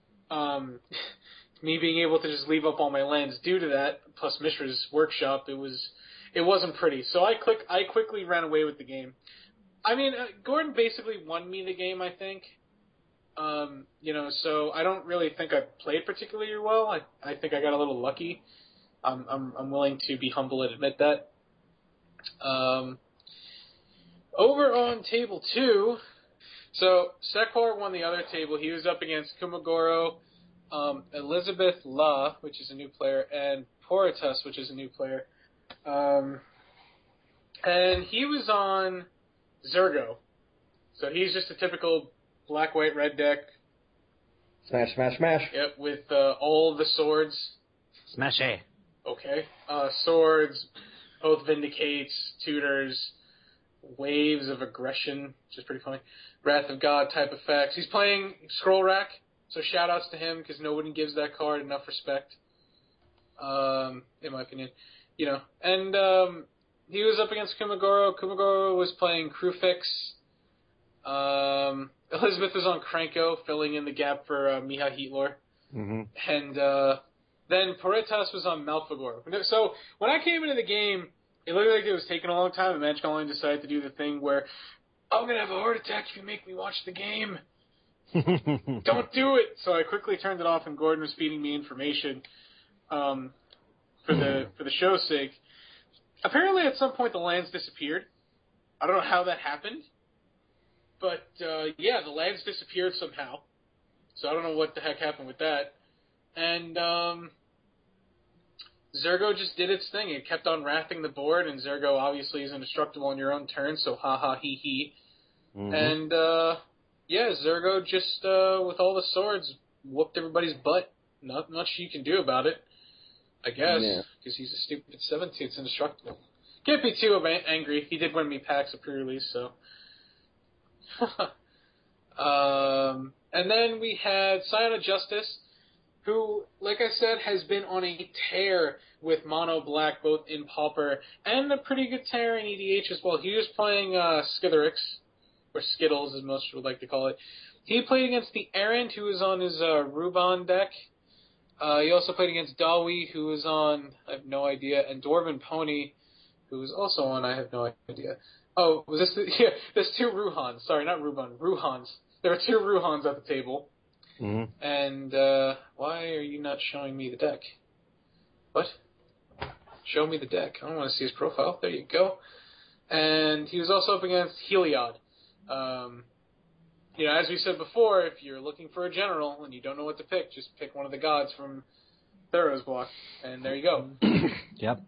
Speaker 5: just leave up all my lands due to that, plus Mishra's Workshop, it wasn't pretty. So I quickly ran away with the game. I mean, Gordon basically won me the game, I think. So I don't really think I played particularly well. I think I got a little lucky. I'm willing to be humble and admit that. Over on table 2, so Sekhor won the other table. He was up against Kumagoro, Elizabeth La, which is a new player, and Poritas, which is a new player. And he was on Zergo. So he's just a typical black, white, red deck.
Speaker 2: Smash, smash, smash.
Speaker 5: Yep, with all the swords.
Speaker 11: Smash A.
Speaker 5: Okay. Swords, Oath Vindicates, Tutors, Waves of Aggression, which is pretty funny. Wrath of God type effects. He's playing Scroll Rack, so shout outs to him because nobody gives that card enough respect, in my opinion. And he was up against Kumagoro. Kumagoro was playing Crewfix. Elizabeth was on Kranko, filling in the gap for Miha Heatlor.
Speaker 11: Mm-hmm.
Speaker 5: And then Poritas was on Malfagor. So when I came into the game, it looked like it was taking a long time, and Magic Online decided to do the thing where, I'm going to have a heart attack if you make me watch the game. Don't do it! So I quickly turned it off, and Gordon was feeding me information for the show's sake. Apparently at some point the lands disappeared. I don't know how that happened. But, the lands disappeared somehow. So I don't know what the heck happened with that. And, Zergo just did its thing. It kept on wrathing the board, and Zergo obviously is indestructible on your own turn, so ha-ha, he-he. Mm-hmm. And, Zergo just, with all the swords, whooped everybody's butt. Not much you can do about it, I guess, because he's a stupid 17. It's indestructible. Can't be too angry. He did win me packs of pre-release, so... and then we had Scion of Justice, who, like I said, has been on a tear with Mono Black, both in Pauper and a pretty good tear in EDH as well. He was playing Skitherix, or Skittles as most would like to call it. He played against the Errant, who was on his Ruban deck. He also played against Dawi, who was on, I have no idea, and Dwarven Pony, who was also on, I have no idea. Oh, was this there's 2 Ruhans. Sorry, not Ruban, Ruhans. There were 2 Ruhans at the table.
Speaker 11: Mm-hmm.
Speaker 5: And, why are you not showing me the deck? What? Show me the deck. I don't want to see his profile. There you go. And he was also up against Heliod. As we said before, if you're looking for a general and you don't know what to pick, just pick one of the gods from Theros block. And there you go.
Speaker 11: Yep.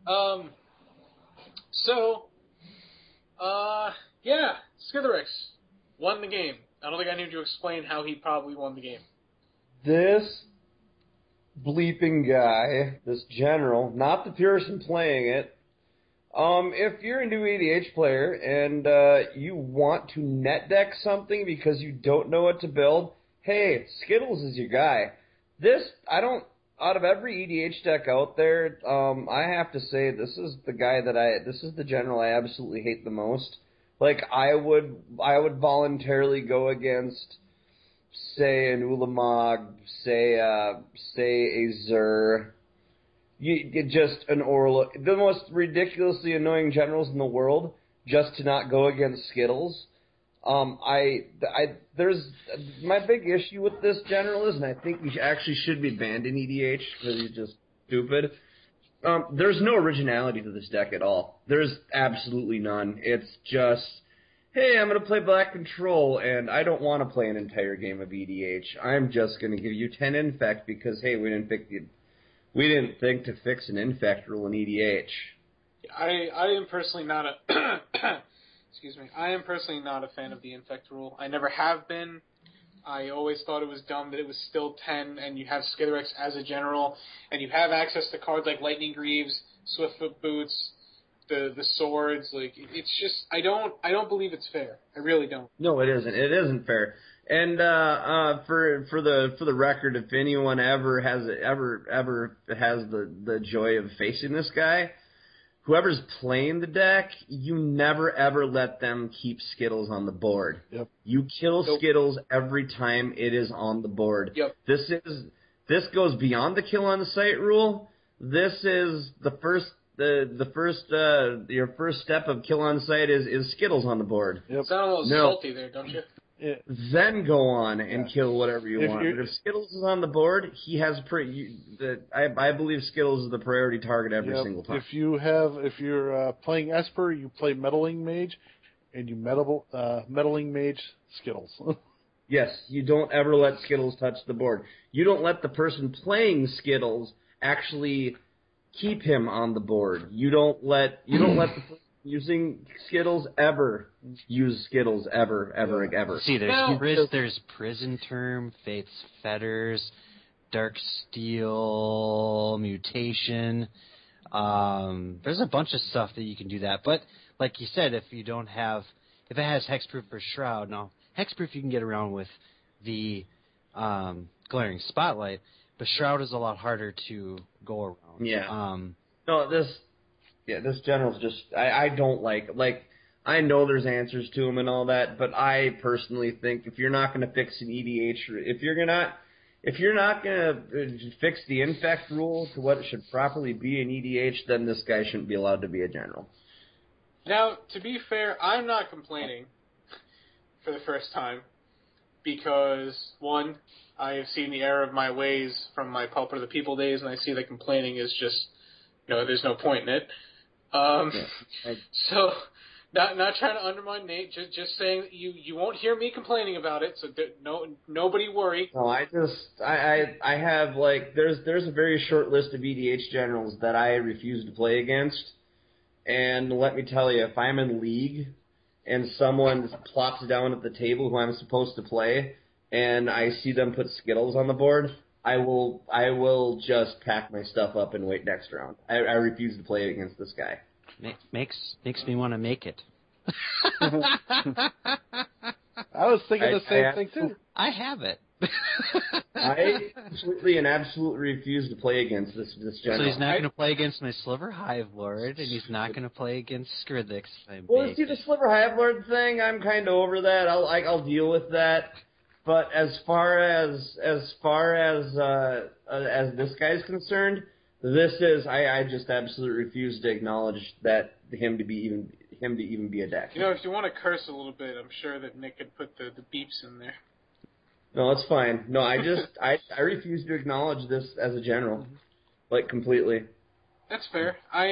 Speaker 5: Skitherix won the game. I don't think I need to explain how he probably won the game.
Speaker 2: This bleeping guy, this general, not the person playing it, if you're a new EDH player and you want to net deck something because you don't know what to build, hey, Skittles is your guy. Out of every EDH deck out there, I have to say this is the general I absolutely hate the most. Like, I would voluntarily go against, say, an Ulamog, say a Zur, just an Orla, the most ridiculously annoying generals in the world, just to not go against Skittles. There's my big issue with this general is, and I think he actually should be banned in EDH because he's just stupid. There's no originality to this deck at all. There's absolutely none. It's just, hey, I'm going to play Black Control, and I don't want to play an entire game of EDH. I'm just going to give you 10 Infect because, hey, we didn't think to fix an Infect rule in EDH.
Speaker 5: I am personally not a excuse me. I am personally not a fan of the Infect rule. I never have been. I always thought it was dumb that it was still 10, and you have Skitterix as a general, and you have access to cards like Lightning Greaves, Swiftfoot Boots, the swords. Like, it's just, I don't believe it's fair. I really don't.
Speaker 2: No, it isn't. It isn't fair. And for the record, if anyone ever has the joy of facing this guy, whoever's playing the deck, you never ever let them keep Skittles on the board.
Speaker 4: Yep.
Speaker 2: You kill Skittles every time it is on the board.
Speaker 5: Yep.
Speaker 2: This goes beyond the kill on the site rule. This is your first step of kill on site is Skittles on the board.
Speaker 4: Yep.
Speaker 5: Sound a little salty there, don't you?
Speaker 4: Yeah.
Speaker 2: Then go on and kill whatever you want. But if Skittles is on the board, he has I believe Skittles is the priority target every single time.
Speaker 4: If you're playing Esper, you play Meddling Mage, and you Meddling Mage Skittles.
Speaker 2: Yes, you don't ever let Skittles touch the board. You don't let the person playing Skittles actually keep him on the board. You don't let the person using Skittles ever use Skittles ever.
Speaker 11: See, there's Prison Term, Fate's Fetters, Dark Steel, Mutation. There's a bunch of stuff that you can do that. But like you said, if it has Hexproof or Shroud, now Hexproof you can get around with the Glaring Spotlight, but Shroud is a lot harder to go around.
Speaker 2: Yeah. This general's just, I don't like, I know there's answers to them and all that, but I personally think if you're not going to fix an EDH, if you're not going to fix the Infect rule to what it should properly be in EDH, then this guy shouldn't be allowed to be a general.
Speaker 5: Now, to be fair, I'm not complaining for the first time because, one, I have seen the error of my ways from my Pauper of the People days, and I see that complaining is just, there's no point in it. So, not trying to undermine Nate, just saying that you won't hear me complaining about it, so nobody worry.
Speaker 2: No, I have, there's a very short list of EDH generals that I refuse to play against, and let me tell you, if I'm in League and someone plops down at the table who I'm supposed to play, and I see them put Skittles on the board, I will just pack my stuff up and wait next round. I refuse to play against this guy.
Speaker 11: Makes me want to make it.
Speaker 4: I was thinking the same thing too.
Speaker 11: I have it.
Speaker 2: I absolutely refuse to play against this general.
Speaker 11: So he's not going to play against my Sliver Hive Lord, and he's not going to play against Skridix.
Speaker 2: Well, see, the Sliver Hive Lord thing, I'm kind of over that. I'll deal with that. But as far as this guy's concerned, this is I just absolutely refuse to acknowledge that him to even be a deck.
Speaker 5: If you want to curse a little bit, I'm sure that Nick could put the beeps in there.
Speaker 2: No, it's fine. No, I refuse to acknowledge this as a general, completely.
Speaker 5: That's fair.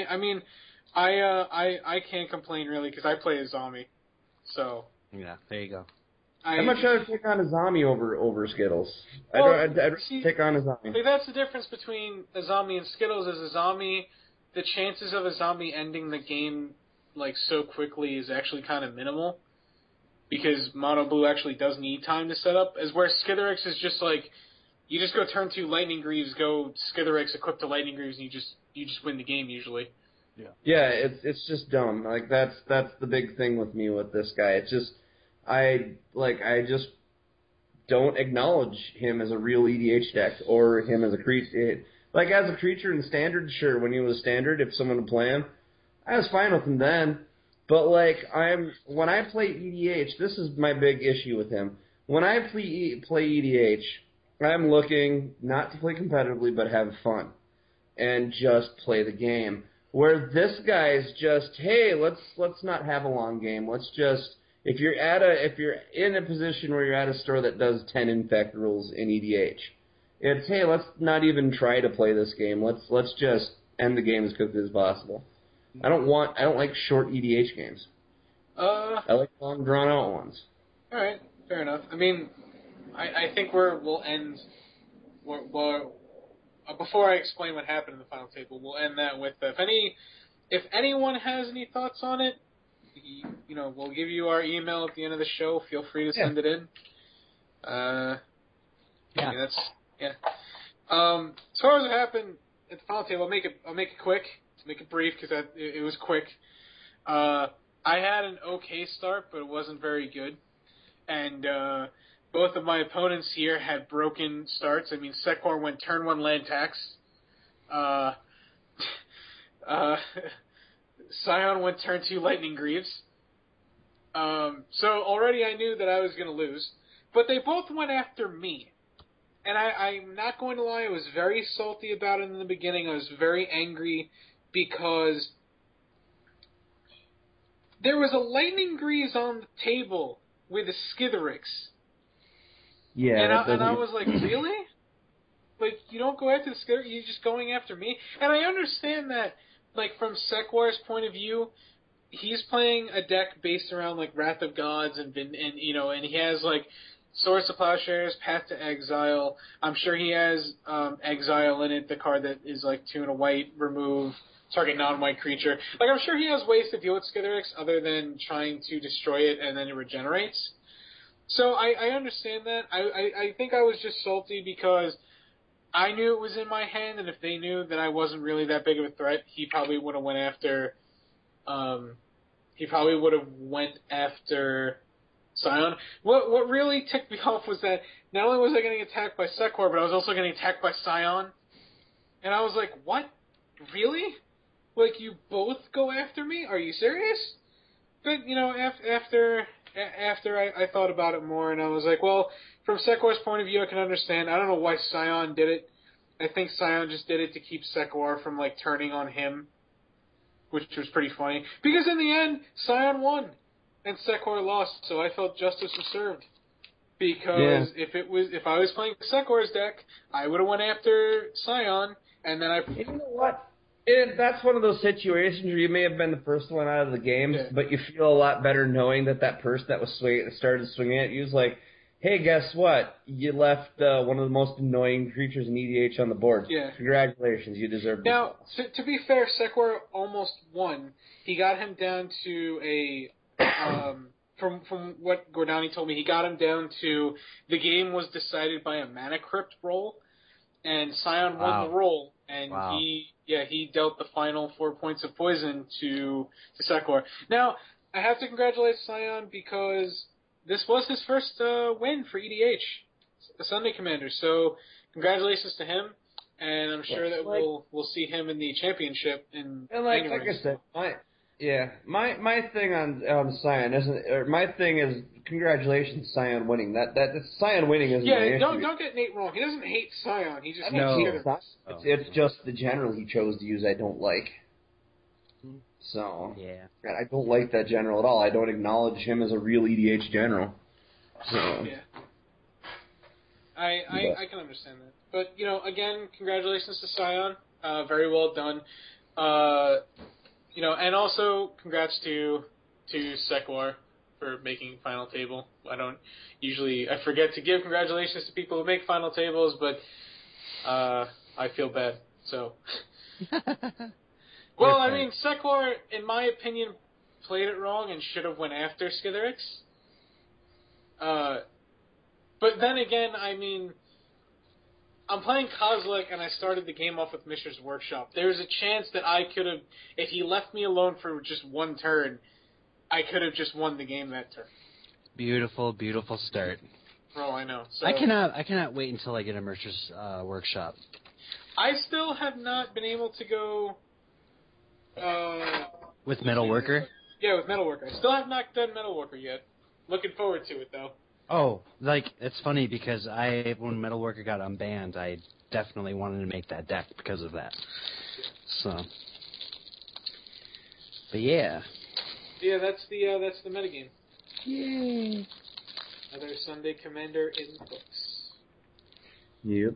Speaker 5: I can't complain really because I play a zombie, so
Speaker 11: yeah, there you go.
Speaker 2: I'd much rather take on a zombie over Skittles. I'd take on a zombie.
Speaker 5: That's the difference between a zombie and Skittles. As a zombie, the chances of a zombie ending the game so quickly is actually kind of minimal because Mono Blue actually does need time to set up. As where Skitterix is just you just go turn 2 Lightning Greaves, go Skitterix equip to Lightning Greaves, and you just win the game usually.
Speaker 2: Yeah, it's just dumb. That's the big thing with me with this guy. It's just. don't acknowledge him as a real EDH deck or him as a creature. Like, as a creature in Standard, sure, when he was Standard, if someone would play him, I was fine with him then. But, like, when I play EDH, this is my big issue with him. When I play EDH, I'm looking not to play competitively, but have fun and just play the game. Where this guy's just, hey, let's not have a long game. Let's just, if you're in a position where you're at a store that does 10 infect rules in EDH, it's, hey, let's not even try to play this game. Let's just end the game as quickly as possible. I don't like short EDH games. I like long drawn out ones.
Speaker 5: All right, fair enough. I mean, I think we'll end. Before I explain what happened in the final table, we'll end that with if anyone has any thoughts on it, we'll give you our email at the end of the show. Feel free to send it in. As far as what happened at the final table, I'll make it quick, to make it brief, because it was quick. I had an okay start, but it wasn't very good, and both of my opponents here had broken starts. I mean, Sekor went turn 1 land tax. Scion went turn 2 Lightning Greaves. So already I knew that I was going to lose. But they both went after me. And I'm not going to lie, I was very salty about it in the beginning. I was very angry because there was a Lightning Greaves on the table with a Skithiryx.
Speaker 2: Yeah,
Speaker 5: and I was like, really? Like, you don't go after the Skithiryx, you're just going after me? And I understand that, like, from Sekor's point of view, he's playing a deck based around, like, Wrath of Gods, and he has, like, Swords to Plowshares, Path to Exile. I'm sure he has Exile in it, the card that is, like, 2 and a white, remove, target non-white creature. Like, I'm sure he has ways to deal with Skithiryx other than trying to destroy it and then it regenerates. So I understand that. I think I was just salty because I knew it was in my hand, and if they knew that I wasn't really that big of a threat, he probably would have went after. Scion. What really ticked me off was that not only was I getting attacked by Sekor, but I was also getting attacked by Scion, and I was like, "What? Really? Like, you both go after me? Are you serious?" But after I thought about it more, and I was like, well, from Sekor's point of view, I can understand. I don't know why Scion did it. I think Scion just did it to keep Sekor from, like, turning on him, which was pretty funny. Because in the end, Scion won, and Sekor lost, so I felt justice was served. Because if I was playing Sekor's deck, I would have went after Scion, and then
Speaker 2: You know what? That's one of those situations where you may have been the first one out of the game, but you feel a lot better knowing that person that started swinging at you is like, hey, guess what? You left one of the most annoying creatures in EDH on the board.
Speaker 5: Yeah.
Speaker 2: Congratulations, you deserve it.
Speaker 5: Now, to be fair, Sekor almost won. He got him down to a... from what Gordani told me, he got him down to the game was decided by a Mana Crypt roll, and Scion won the roll, and he dealt the final 4 points of poison to Sekor. Now, I have to congratulate Scion because this was his first win for EDH, the Sunday Commander. So, congratulations to him, and I'm sure that we'll see him in the championship in January.
Speaker 2: Like I said, my thing on Scion my thing is congratulations Scion winning. That Scion winning isn't my issue.
Speaker 5: Don't get Nate wrong. He doesn't hate Scion. He just
Speaker 2: It's just the general he chose to use I don't like. So I don't like that general at all. I don't acknowledge him as a real EDH general. So
Speaker 5: I can understand that. But again, congratulations to Scion. Very well done. And also congrats to Sekor for making final table. I forget to give congratulations to people who make final tables, but I feel bad. So, well, I mean, Sekor, in my opinion, played it wrong and should have went after Skithiryx. But then again, I mean, I'm playing Kozilek, and I started the game off with Mishra's Workshop. There's a chance that I could have, if he left me alone for just one turn, I could have just won the game that turn.
Speaker 3: Beautiful, beautiful start.
Speaker 5: For all I know. So
Speaker 11: I cannot wait until I get a Mercer's Workshop.
Speaker 5: I still have not been able to go.
Speaker 11: With Metalworker?
Speaker 5: Yeah, with Metalworker. I still have not done Metalworker yet. Looking forward to it though.
Speaker 11: Oh, like it's funny because when Metalworker got unbanned, I definitely wanted to make that deck because of that. So, but yeah.
Speaker 5: Yeah, that's the metagame.
Speaker 11: Yay!
Speaker 5: Another Sunday Commander in the books.
Speaker 2: Yep.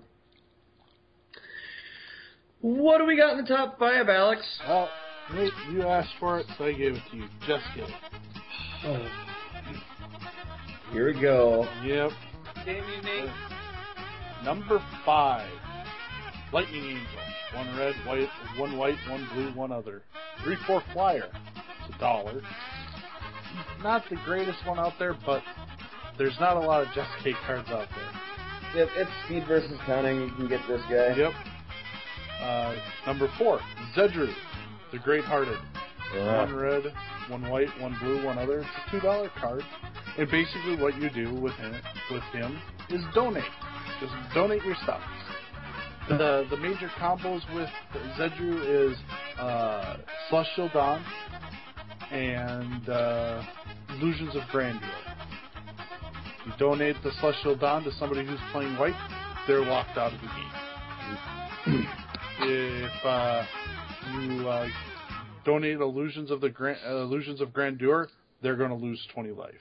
Speaker 2: What do we got in the top 5, Alex?
Speaker 4: Nate, you asked for it, so I gave it to you. Just kidding.
Speaker 2: Oh. Here we go.
Speaker 4: Yep.
Speaker 5: Damn you, Nate.
Speaker 4: Number 5. Lightning Angel. 1 red, 1 white, 1 blue, 1 other. 3/4 flyer. It's $1. Not the greatest one out there, but there's not a lot of Jeskai cards out there.
Speaker 2: Yep, it's speed versus counting. You can get this guy.
Speaker 4: Yep. Number 4. Zedru. The Great-Hearted. 1 red, 1 white, 1 blue, 1 other. It's a $2 card. And basically what you do with him is donate. Just donate your stuff. The major combos with Zedru is Celestial Dawn and Illusions of Grandeur. You donate the Celestial Dawn to somebody who's playing white, they're locked out of the game. If you donate Illusions of Grandeur, they're going to lose 20 life.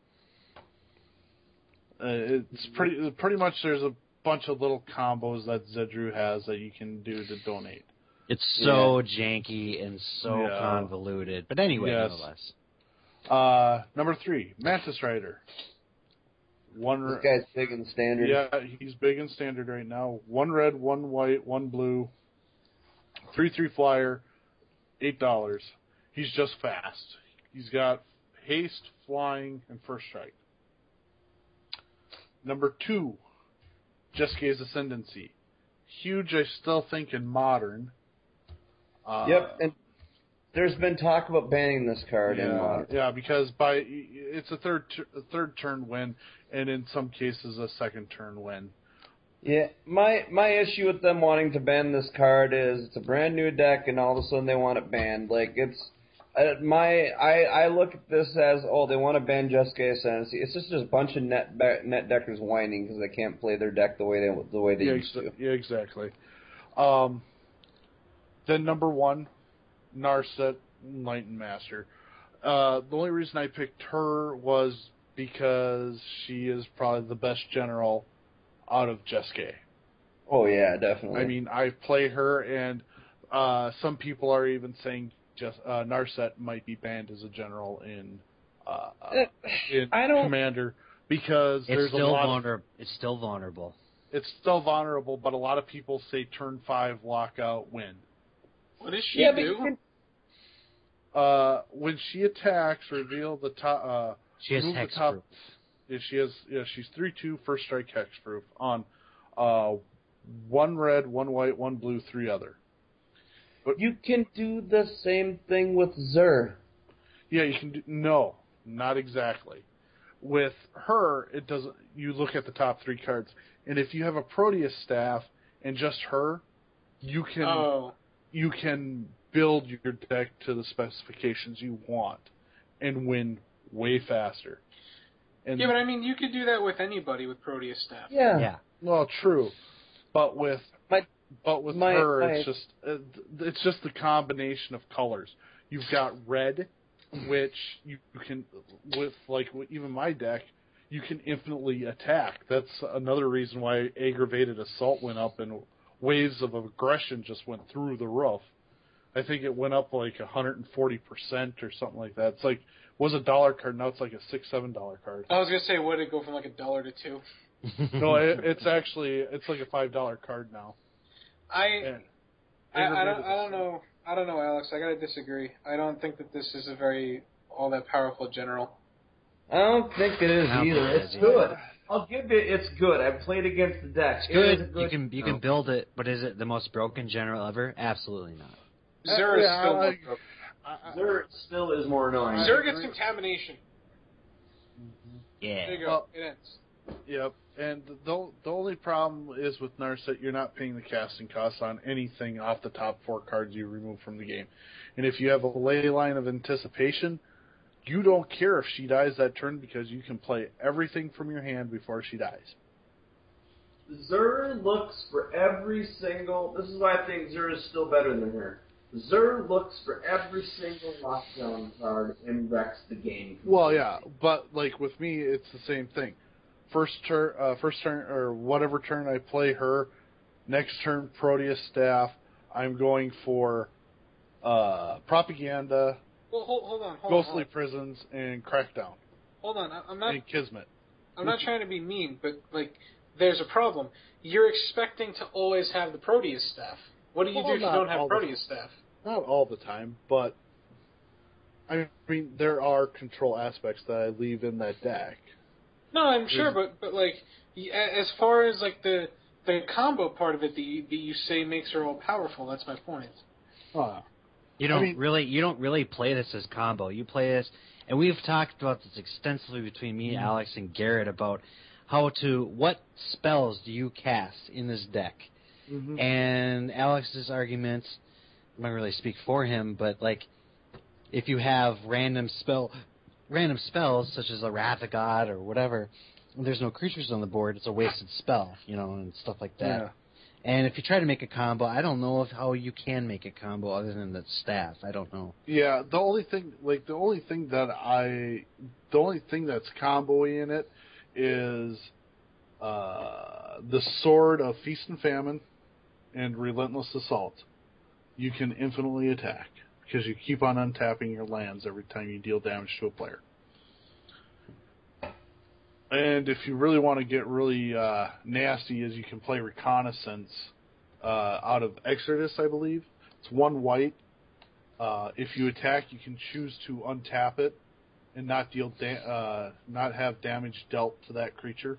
Speaker 4: It's pretty much there's a bunch of little combos that Zedru has that you can do to donate.
Speaker 11: It's so janky and so convoluted. But anyway, nonetheless.
Speaker 4: Number 3, Mantis Rider.
Speaker 2: This guy's big in standard.
Speaker 4: Yeah, he's big in standard right now. 1 red, 1 white, 1 blue. 3/3 flyer, $8. He's just fast. He's got haste, flying, and first strike. Number 2, Jeskai's Ascendancy. Huge, I still think, in Modern.
Speaker 2: Yep, and there's been talk about banning this card in Modern.
Speaker 4: Yeah, because it's a third turn win, and in some cases a second turn win.
Speaker 2: Yeah, my issue with them wanting to ban this card is it's a brand new deck, and all of a sudden they want it banned. Like it's I look at this as they want to ban Jeskai Ascendancy. It's just a bunch of net deckers whining because they can't play their deck the way they used to.
Speaker 4: Yeah, exactly. Then number 1, Narset Enlightened Master. The only reason I picked her was because she is probably the best general out of Jeskai.
Speaker 2: Oh yeah, definitely.
Speaker 4: I mean, I play her, and some people are even saying Narset might be banned as a general in Commander because there's a lot.
Speaker 11: It's still vulnerable.
Speaker 4: It's still vulnerable, but a lot of people say turn 5 lockout win.
Speaker 5: What does she do?
Speaker 4: When she attacks, reveal the top.
Speaker 11: She has hexproof.
Speaker 4: She's 3/2 first strike hexproof on 1 red, 1 white, 1 blue, 3 other.
Speaker 2: But you can do the same thing with Zur.
Speaker 4: Yeah, you can do. No, not exactly. With her, it doesn't. You look at the top 3 cards, and if you have a Proteus staff and just her, you can build your deck to the specifications you want and win way faster. And
Speaker 5: yeah, but I mean, you could do that with anybody with Proteus staff.
Speaker 2: Yeah.
Speaker 4: Well, true, but with her, it's just the combination of colors. You've got red, which you can even my deck, you can infinitely attack. That's another reason why Aggravated Assault went up and waves of aggression just went through the roof. I think it went up like 140% or something like that. It's like was a $1 card, now it's like a $6-7 card.
Speaker 5: I was gonna say, what did it go from like $1 to $2?
Speaker 4: No, it's like a $5 card now.
Speaker 5: I don't know. I don't know, Alex. I gotta disagree. I don't think that this is all that powerful general.
Speaker 2: I don't think it is either. It's good. I'll give it. It's good. I've played against the decks.
Speaker 11: Good. You can build it, but is it the most broken general ever? Absolutely not.
Speaker 5: Zur is still more broken.
Speaker 2: Zur still is more annoying.
Speaker 5: Zur gets contamination.
Speaker 11: Yeah.
Speaker 5: There you go. It ends.
Speaker 4: Yep. And the only problem is with Narset, you're not paying the casting costs on anything off the top 4 cards you remove from the game. And if you have a ley line of anticipation, you don't care if she dies that turn because you can play everything from your hand before she dies.
Speaker 2: Zur looks for every single... This is why I think Zur is still better than her. Zur looks for every single lockdown card and wrecks the game.
Speaker 4: Well, yeah, but like with me, it's the same thing. First turn, or whatever turn I play her, next turn Proteus Staff, I'm going for Propaganda,
Speaker 5: hold on.
Speaker 4: Ghostly Prisons, and Crackdown.
Speaker 5: Hold on, I'm not...
Speaker 4: And Kismet.
Speaker 5: I'm not trying to be mean, but, like, there's a problem. You're expecting to always have the Proteus Staff. What do you do if you don't have Proteus Staff?
Speaker 4: Not all the time, but I mean, there are control aspects that I leave in that deck.
Speaker 5: No, I'm sure, but like, as far as like the combo part of it that you say makes her all powerful, that's my point.
Speaker 3: You don't really play this as combo. You play this, and we've talked about this extensively between me, Alex, and Garrett about what spells do you cast in this deck. Mm-hmm. And Alex's arguments, I'm not really speak for him, but like, if you have random spells such as a Wrath of God or whatever, and there's no creatures on the board, it's a wasted spell, and stuff like that.
Speaker 4: Yeah.
Speaker 3: And if you try to make a combo, I don't know how you can make a combo other than the staff. I don't know.
Speaker 4: Yeah, the only thing that's combo-y in it is the Sword of Feast and Famine and Relentless Assault. You can infinitely attack because you keep on untapping your lands every time you deal damage to a player. And if you really want to get really nasty, is you can play Reconnaissance out of Exodus, I believe. It's 1 white. If you attack, you can choose to untap it and not have damage dealt to that creature.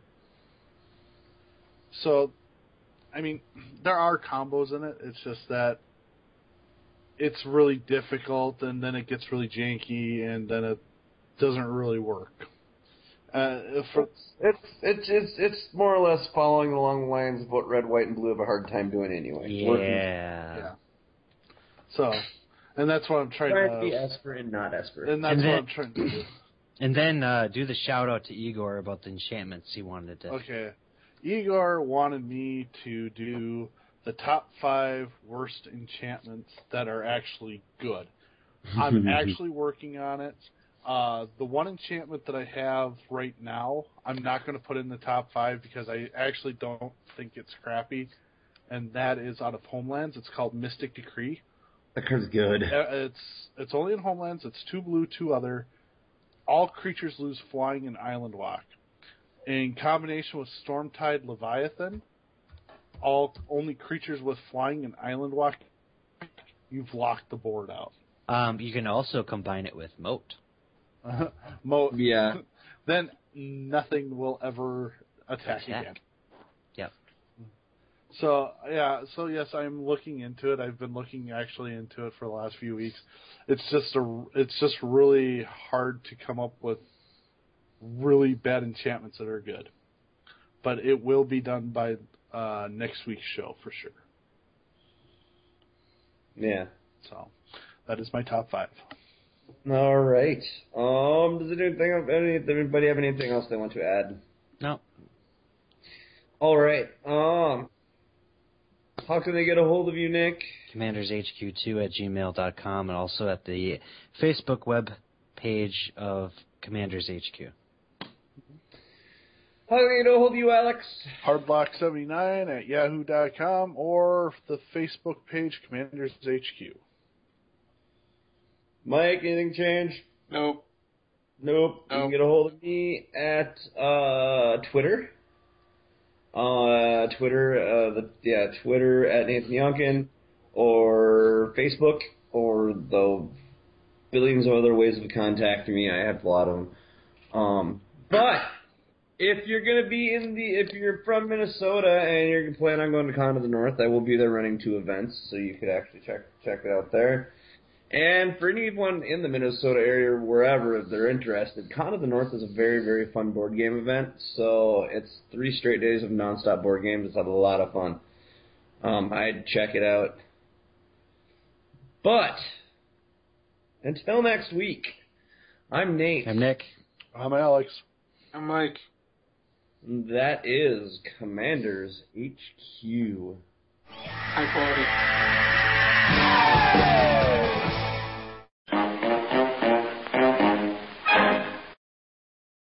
Speaker 4: So, I mean, there are combos in it. It's just that it's really difficult, and then it gets really janky, and then it doesn't really work.
Speaker 2: It's more or less following along the lines of what red, white, and blue have a hard time doing anyway.
Speaker 3: Yeah.
Speaker 4: So, and that's what I'm trying to
Speaker 2: be Esper and not Esper.
Speaker 4: And that's what I'm trying to do.
Speaker 3: And then do the shout out to Igor about the enchantments he wanted to.
Speaker 4: Okay, Igor wanted me to do the top 5 worst enchantments that are actually good. I'm actually working on it. The one enchantment that I have right now, I'm not going to put in the top 5 because I actually don't think it's crappy, and that is out of Homelands. It's called Mystic Decree.
Speaker 2: That card's good.
Speaker 4: It's only in Homelands. It's 2 blue, 2 other. All creatures lose flying and island walk. In combination with Stormtide Leviathan, only creatures with flying and island walk, you've locked the board out.
Speaker 3: You can also combine it with Moat.
Speaker 4: Moat.
Speaker 2: Yeah.
Speaker 4: Then nothing will ever attack again.
Speaker 3: Yep.
Speaker 4: So yes, I'm looking into it. I've been looking actually into it for the last few weeks. It's just really hard to come up with really bad enchantments that are good. But it will be done by next week's show for sure.
Speaker 2: Yeah.
Speaker 4: So that is my top 5.
Speaker 2: All right. Does anybody have anything else they want to add?
Speaker 3: No.
Speaker 2: All right. How can they get a hold of you, Nick?
Speaker 3: CommandersHQ2@gmail.com, and also at the Facebook web page of Commanders HQ.
Speaker 2: How can they get a hold of you, Alex?
Speaker 4: Hardlock79@yahoo.com or the Facebook page Commanders HQ.
Speaker 2: Mike, anything change?
Speaker 5: Nope.
Speaker 2: You can get a hold of me at Twitter. Twitter at Nathan Youngkin, or Facebook, or the billions of other ways of contacting me. I have a lot of them. But if you're if you're from Minnesota and you're planning on going to Con of the North, I will be there running 2 events, so you could actually check it out there. And for anyone in the Minnesota area or wherever, if they're interested, Con of the North is a very, very fun board game event. So it's 3 straight days of nonstop board games. It's a lot of fun. I'd check it out. But until next week, I'm Nate.
Speaker 3: I'm Nick.
Speaker 4: I'm Alex.
Speaker 5: I'm Mike.
Speaker 2: That is Commanders HQ.
Speaker 5: High quality.